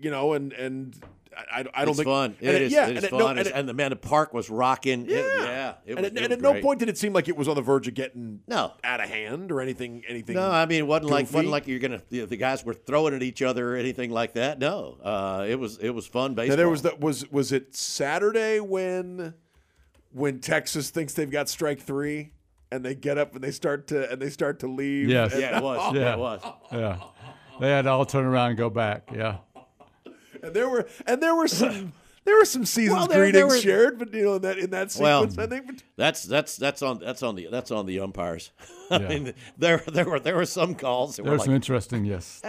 I don't think fun. It is fun, and the park was rocking. Yeah, it was great. At no point did it seem like it was on the verge of getting out of hand or anything. No, I mean it wasn't goofy. like you're gonna the guys were throwing at each other or anything like that. No, it was fun baseball. Now there was it Saturday when Texas thinks they've got strike 3. And they get up and they start to leave. Yes. Yeah, it was. Yeah, it was. Yeah, they had to all turn around and go back. Yeah, and there were some There were some season's greetings shared, but in that sequence, I think that's on the umpires. I mean, there were some calls. There were some interesting, yes.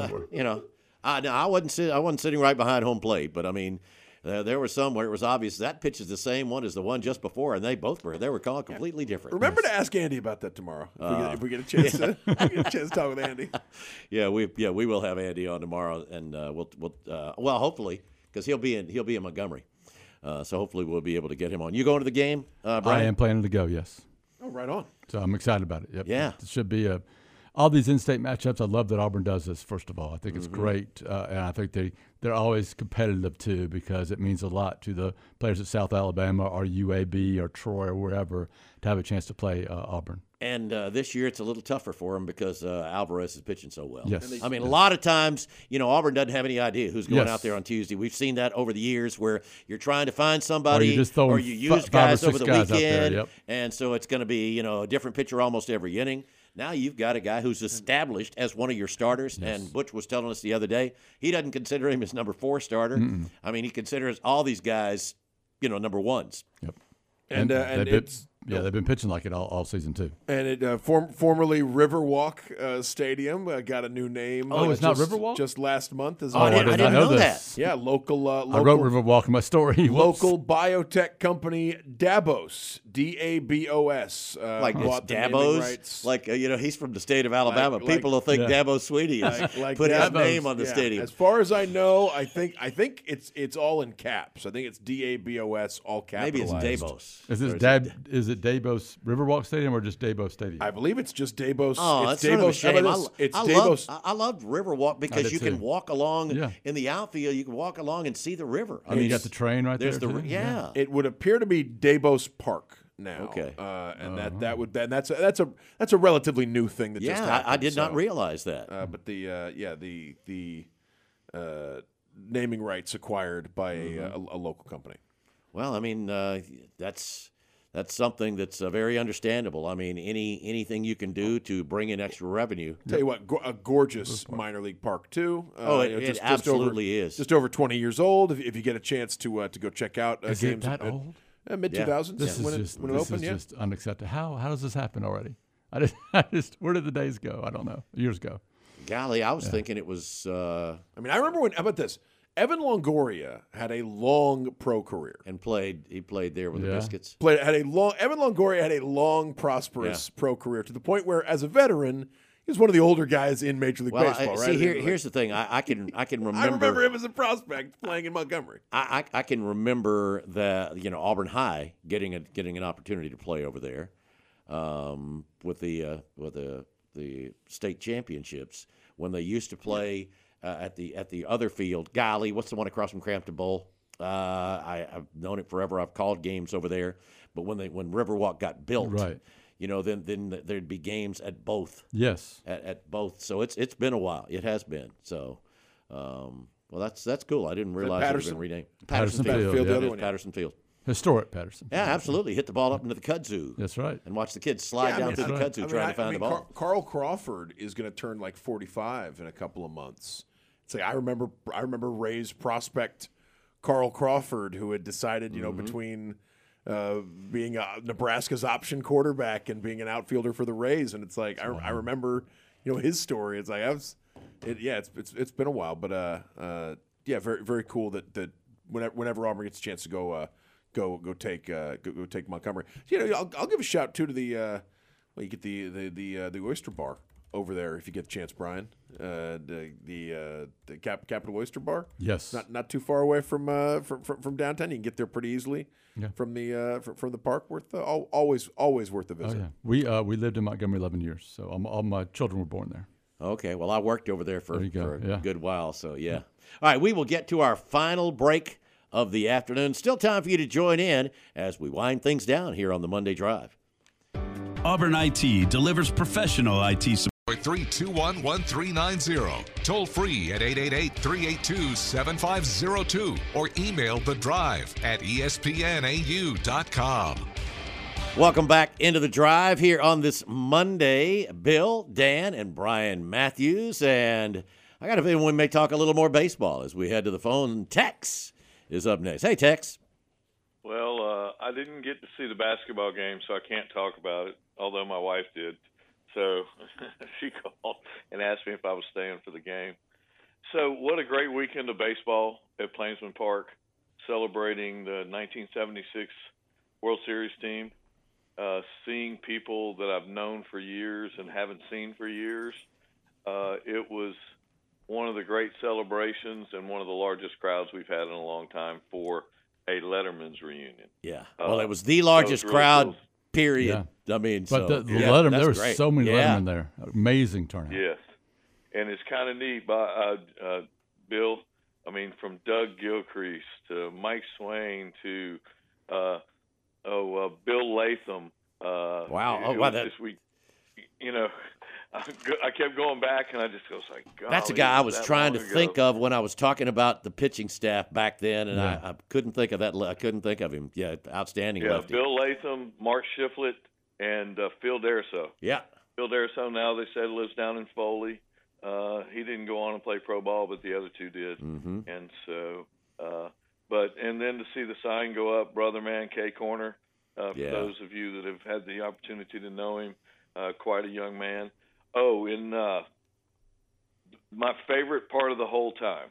I wasn't sitting right behind home plate, but I mean, there were some where it was obvious that pitch is the same one as the one just before, and they were called completely different. Remember to ask Andy about that tomorrow if we get a chance to talk with Andy. Yeah, we will have Andy on tomorrow, and we'll hopefully, because he'll be in Montgomery, so hopefully we'll be able to get him on. You going to the game, Brian? I am planning to go. Yes. Oh, right on. So I'm excited about it. Yep. Yeah, it should be all these in-state matchups. I love that Auburn does this. First of all, I think it's great, and I think they're always competitive too, because it means a lot to the players at South Alabama or UAB or Troy or wherever to have a chance to play Auburn. And this year it's a little tougher for them because Alvarez is pitching so well. Yes. I mean, a lot of times, Auburn doesn't have any idea who's going out there on Tuesday. We've seen that over the years where you're trying to find somebody or you use guys over the weekend, and so it's going to be, a different pitcher almost every inning. Now you've got a guy who's established as one of your starters, and Butch was telling us the other day he doesn't consider him his number 4 starter. I mean, he considers all these guys, number ones. Yep. And they've been pitching like it all season too. And it formerly Riverwalk Stadium got a new name. Oh, it's not Riverwalk? Just last month. I didn't know that. Yeah, local. I wrote Riverwalk in my story. Local biotech company Dabos, Dabos. Like it's Dabos? Like, he's from the state of Alabama. People will think Dabo Sweetie put his name on the stadium. As far as I know, I think it's all in caps. I think it's Dabos, all capitalized. Maybe it's Dabos. Is it Dabos Riverwalk Stadium or just Dabos Stadium? I believe it's just Dabos. Oh, it's that's Dabos. Shame. Dabos. I loved Riverwalk because you can walk along in the outfield. You can walk along and see the river. I mean, you got the train right there. Yeah. It would appear to be Dabos Park now. Okay. And that's a relatively new thing that just happened. I did not realize that. But the naming rights acquired by a local company. Well, I mean, that's something that's very understandable. I mean, anything you can do to bring in extra revenue. Tell you what, a gorgeous minor league park too. It absolutely is. Just over 20 years old. If you get a chance to go check out is games it that old? Mid 2000s. This is just unacceptable. How does this happen already? I just where did the days go? I don't know. Years ago. Golly, I was thinking it was. I mean, I remember how about this? Evan Longoria had a long pro career and he played there with the Biscuits. Evan Longoria had a long, prosperous pro career to the point where, as a veteran, he was one of the older guys in Major League Baseball. See, here's the thing. I can remember. I remember him as a prospect playing in Montgomery. I can remember that Auburn High getting an opportunity to play over there with the state championships when they used to play. At the other field, golly, what's the one across from Crampton Bowl? I've known it forever. I've called games over there, but when Riverwalk got built, right. Then there'd be games at both. Yes, at both. So it's been a while. It has been. So, well, that's cool. I didn't realize it had been renamed Patterson Field. The other one, Patterson Field. Historic Patterson. Yeah, absolutely. Hit the ball up into the kudzu. That's right. And watch the kids slide down through the kudzu trying to find the ball. Carl Crawford is going to turn like 45 in a couple of months. It's like I remember Ray's prospect Carl Crawford, who had decided, between being Nebraska's option quarterback and being an outfielder for the Rays, and it's like I remember, his story. It's like it's been a while, but very very cool that whenever Auburn gets a chance to go take Montgomery. I'll give a shout too to the you get the Oyster Bar over there if you get the chance, Brian. The Capital Oyster Bar. Yes, not too far away from downtown. You can get there pretty easily from the park. Always worth a visit. Oh, yeah. We lived in Montgomery 11 years, so all my children were born there. Okay, well, I worked over there for a good while, so yeah. All right, we will get to our final break of the afternoon. Still time for you to join in as we wind things down here on the Monday Drive. Auburn IT delivers professional IT support. 321-1390. Toll free at 888-382-7502 or email The Drive at espnau.com. Welcome back into The Drive here on this Monday. Bill, Dan, and Brian Matthews. And I got a feeling we may talk a little more baseball as we head to the phone and text is up next. Hey, Tex. Well, I didn't get to see the basketball game, so I can't talk about it, although my wife did. So she called and asked me if I was staying for the game. So what a great weekend of baseball at Plainsman Park, celebrating the 1976 World Series team, seeing people that I've known for years and haven't seen for years. It was one of the great celebrations and one of the largest crowds we've had in a long time for a Letterman's reunion. Yeah. Well, it was the largest really crowd, cool. period. I mean, But so, the Letterman, there were great. so many Lettermen there. Amazing turnout. Yes. And it's kind of neat, Bill. I mean, from Doug Gilcrease to Mike Swain to Bill Latham. Wow. It was this week. You know, I kept going back, and I just was like, God. That's a guy I was trying to think of when I was talking about the pitching staff back then, and I couldn't think of that. I couldn't think of him. Yeah, outstanding lefty. Bill Latham, Mark Shiflett, and Phil Deriso. Yeah. Phil Deriso now, they said, lives down in Foley. He didn't go on and play pro ball, but the other two did. Mm-hmm. And so, and then to see the sign go up, Brother Man, K Corner, for those of you that have had the opportunity to know him, quite a young man. Oh, and my favorite part of the whole time,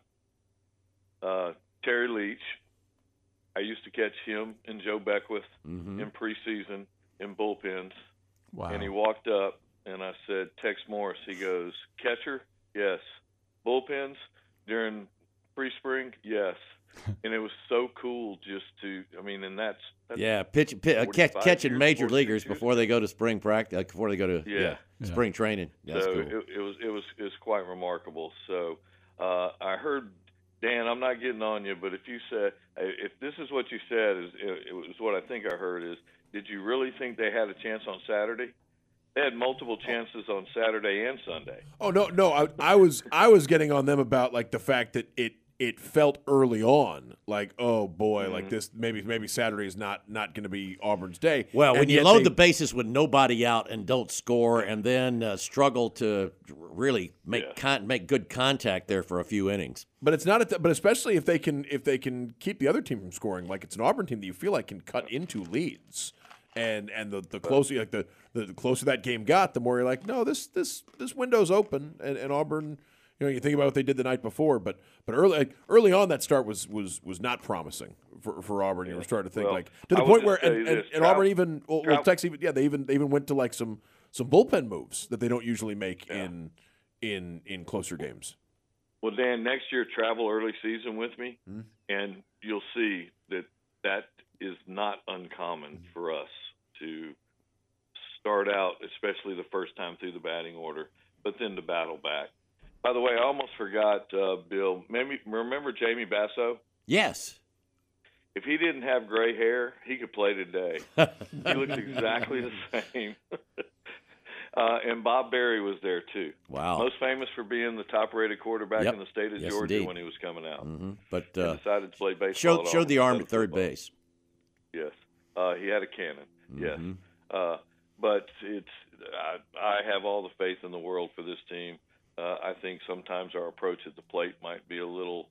Terry Leach. I used to catch him and Joe Beckwith in preseason in bullpens. Wow. And he walked up, and I said, Tex Morris. He goes, catcher? Yes. Bullpens? During pre-spring? Yes. And it was so cool just to, I mean, and that's catching major leaguers before they go to spring practice, before they go to spring training. That's cool. It was quite remarkable. So I heard, Dan, I'm not getting on you, but if this is what you said, it was what I think I heard is, did you really think they had a chance on Saturday? They had multiple chances on Saturday and Sunday. Oh no! I was getting on them about like the fact that it felt early on like, oh boy, like this maybe Saturday is not going to be Auburn's day. Well, when you load the bases with nobody out and don't score, and then struggle to really make good contact there for a few innings. But it's not. But especially if they can keep the other team from scoring, like it's an Auburn team that you feel like can cut into leads. And the closer the closer that game got, the more you're like, no, this window's open, and Auburn, you think about what they did the night before, but early on that start was not promising for Auburn. You were starting to think to the point where and Auburn even Texas they even went to like some bullpen moves that they don't usually make in closer games. Well, Dan, next year travel early season with me, and you'll see that is not uncommon for us to start out, especially the first time through the batting order, but then to battle back. By the way, I almost forgot, Bill. Maybe remember Jamie Basso? Yes. If he didn't have gray hair, he could play today. He looks exactly the same. And Bob Berry was there too. Wow. Most famous for being the top-rated quarterback in the state of Georgia indeed. when he was coming out. But and decided to play baseball. Showed the arm at third base. Yes. He had a cannon. Yes. But I have all the faith in the world for this team. I think sometimes our approach at the plate might be a little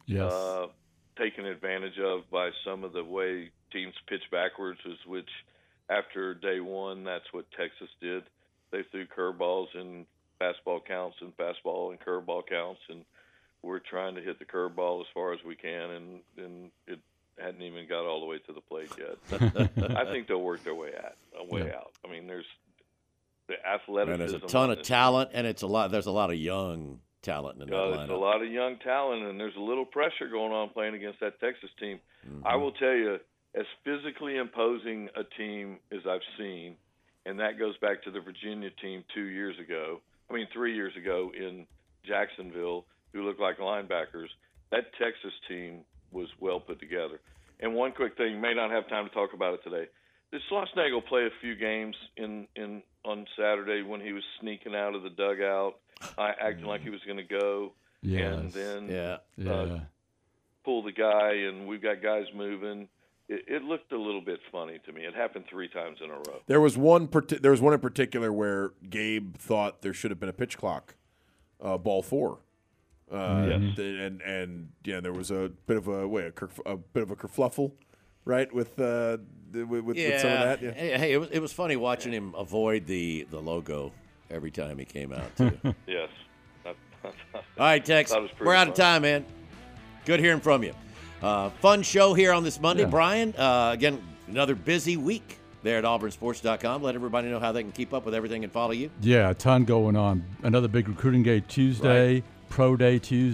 taken advantage of by some of the way teams pitch backwards, which after day one, that's what Texas did. They threw curveballs in fastball counts and fastball and curveball counts, and we're trying to hit the curveball as far as we can, and it hadn't even got all the way to the plate yet. I think they'll work their way out. I mean, there's the athleticism. And there's a ton of talent, and there's a lot of young talent in that lineup. There's a lot of young talent, and there's a little pressure going on playing against that Texas team. I will tell you, as physically imposing a team as I've seen, and that goes back to the Virginia team 3 years ago in Jacksonville, who looked like linebackers. That Texas team was well put together. And one quick thing, may not have time to talk about it today. Did Schlossnagle play a few games on Saturday when he was sneaking out of the dugout, acting like he was going to go, and then pull the guy, and we've got guys moving? It looked a little bit funny to me. It happened 3 times in a row. There was one in particular where Gabe thought there should have been a pitch clock, ball 4, And there was a bit of a kerfluffle, right, with some of that. Yeah. Hey, it was funny watching him avoid the logo every time he came out too. Yes. All right, Tex, we're out of time, man. Good hearing from you. Fun show here on this Monday, Brian. Again, another busy week there at auburnsports.com. Let everybody know how they can keep up with everything and follow you. Yeah, a ton going on. Another big recruiting day Tuesday, Pro Day Tuesday.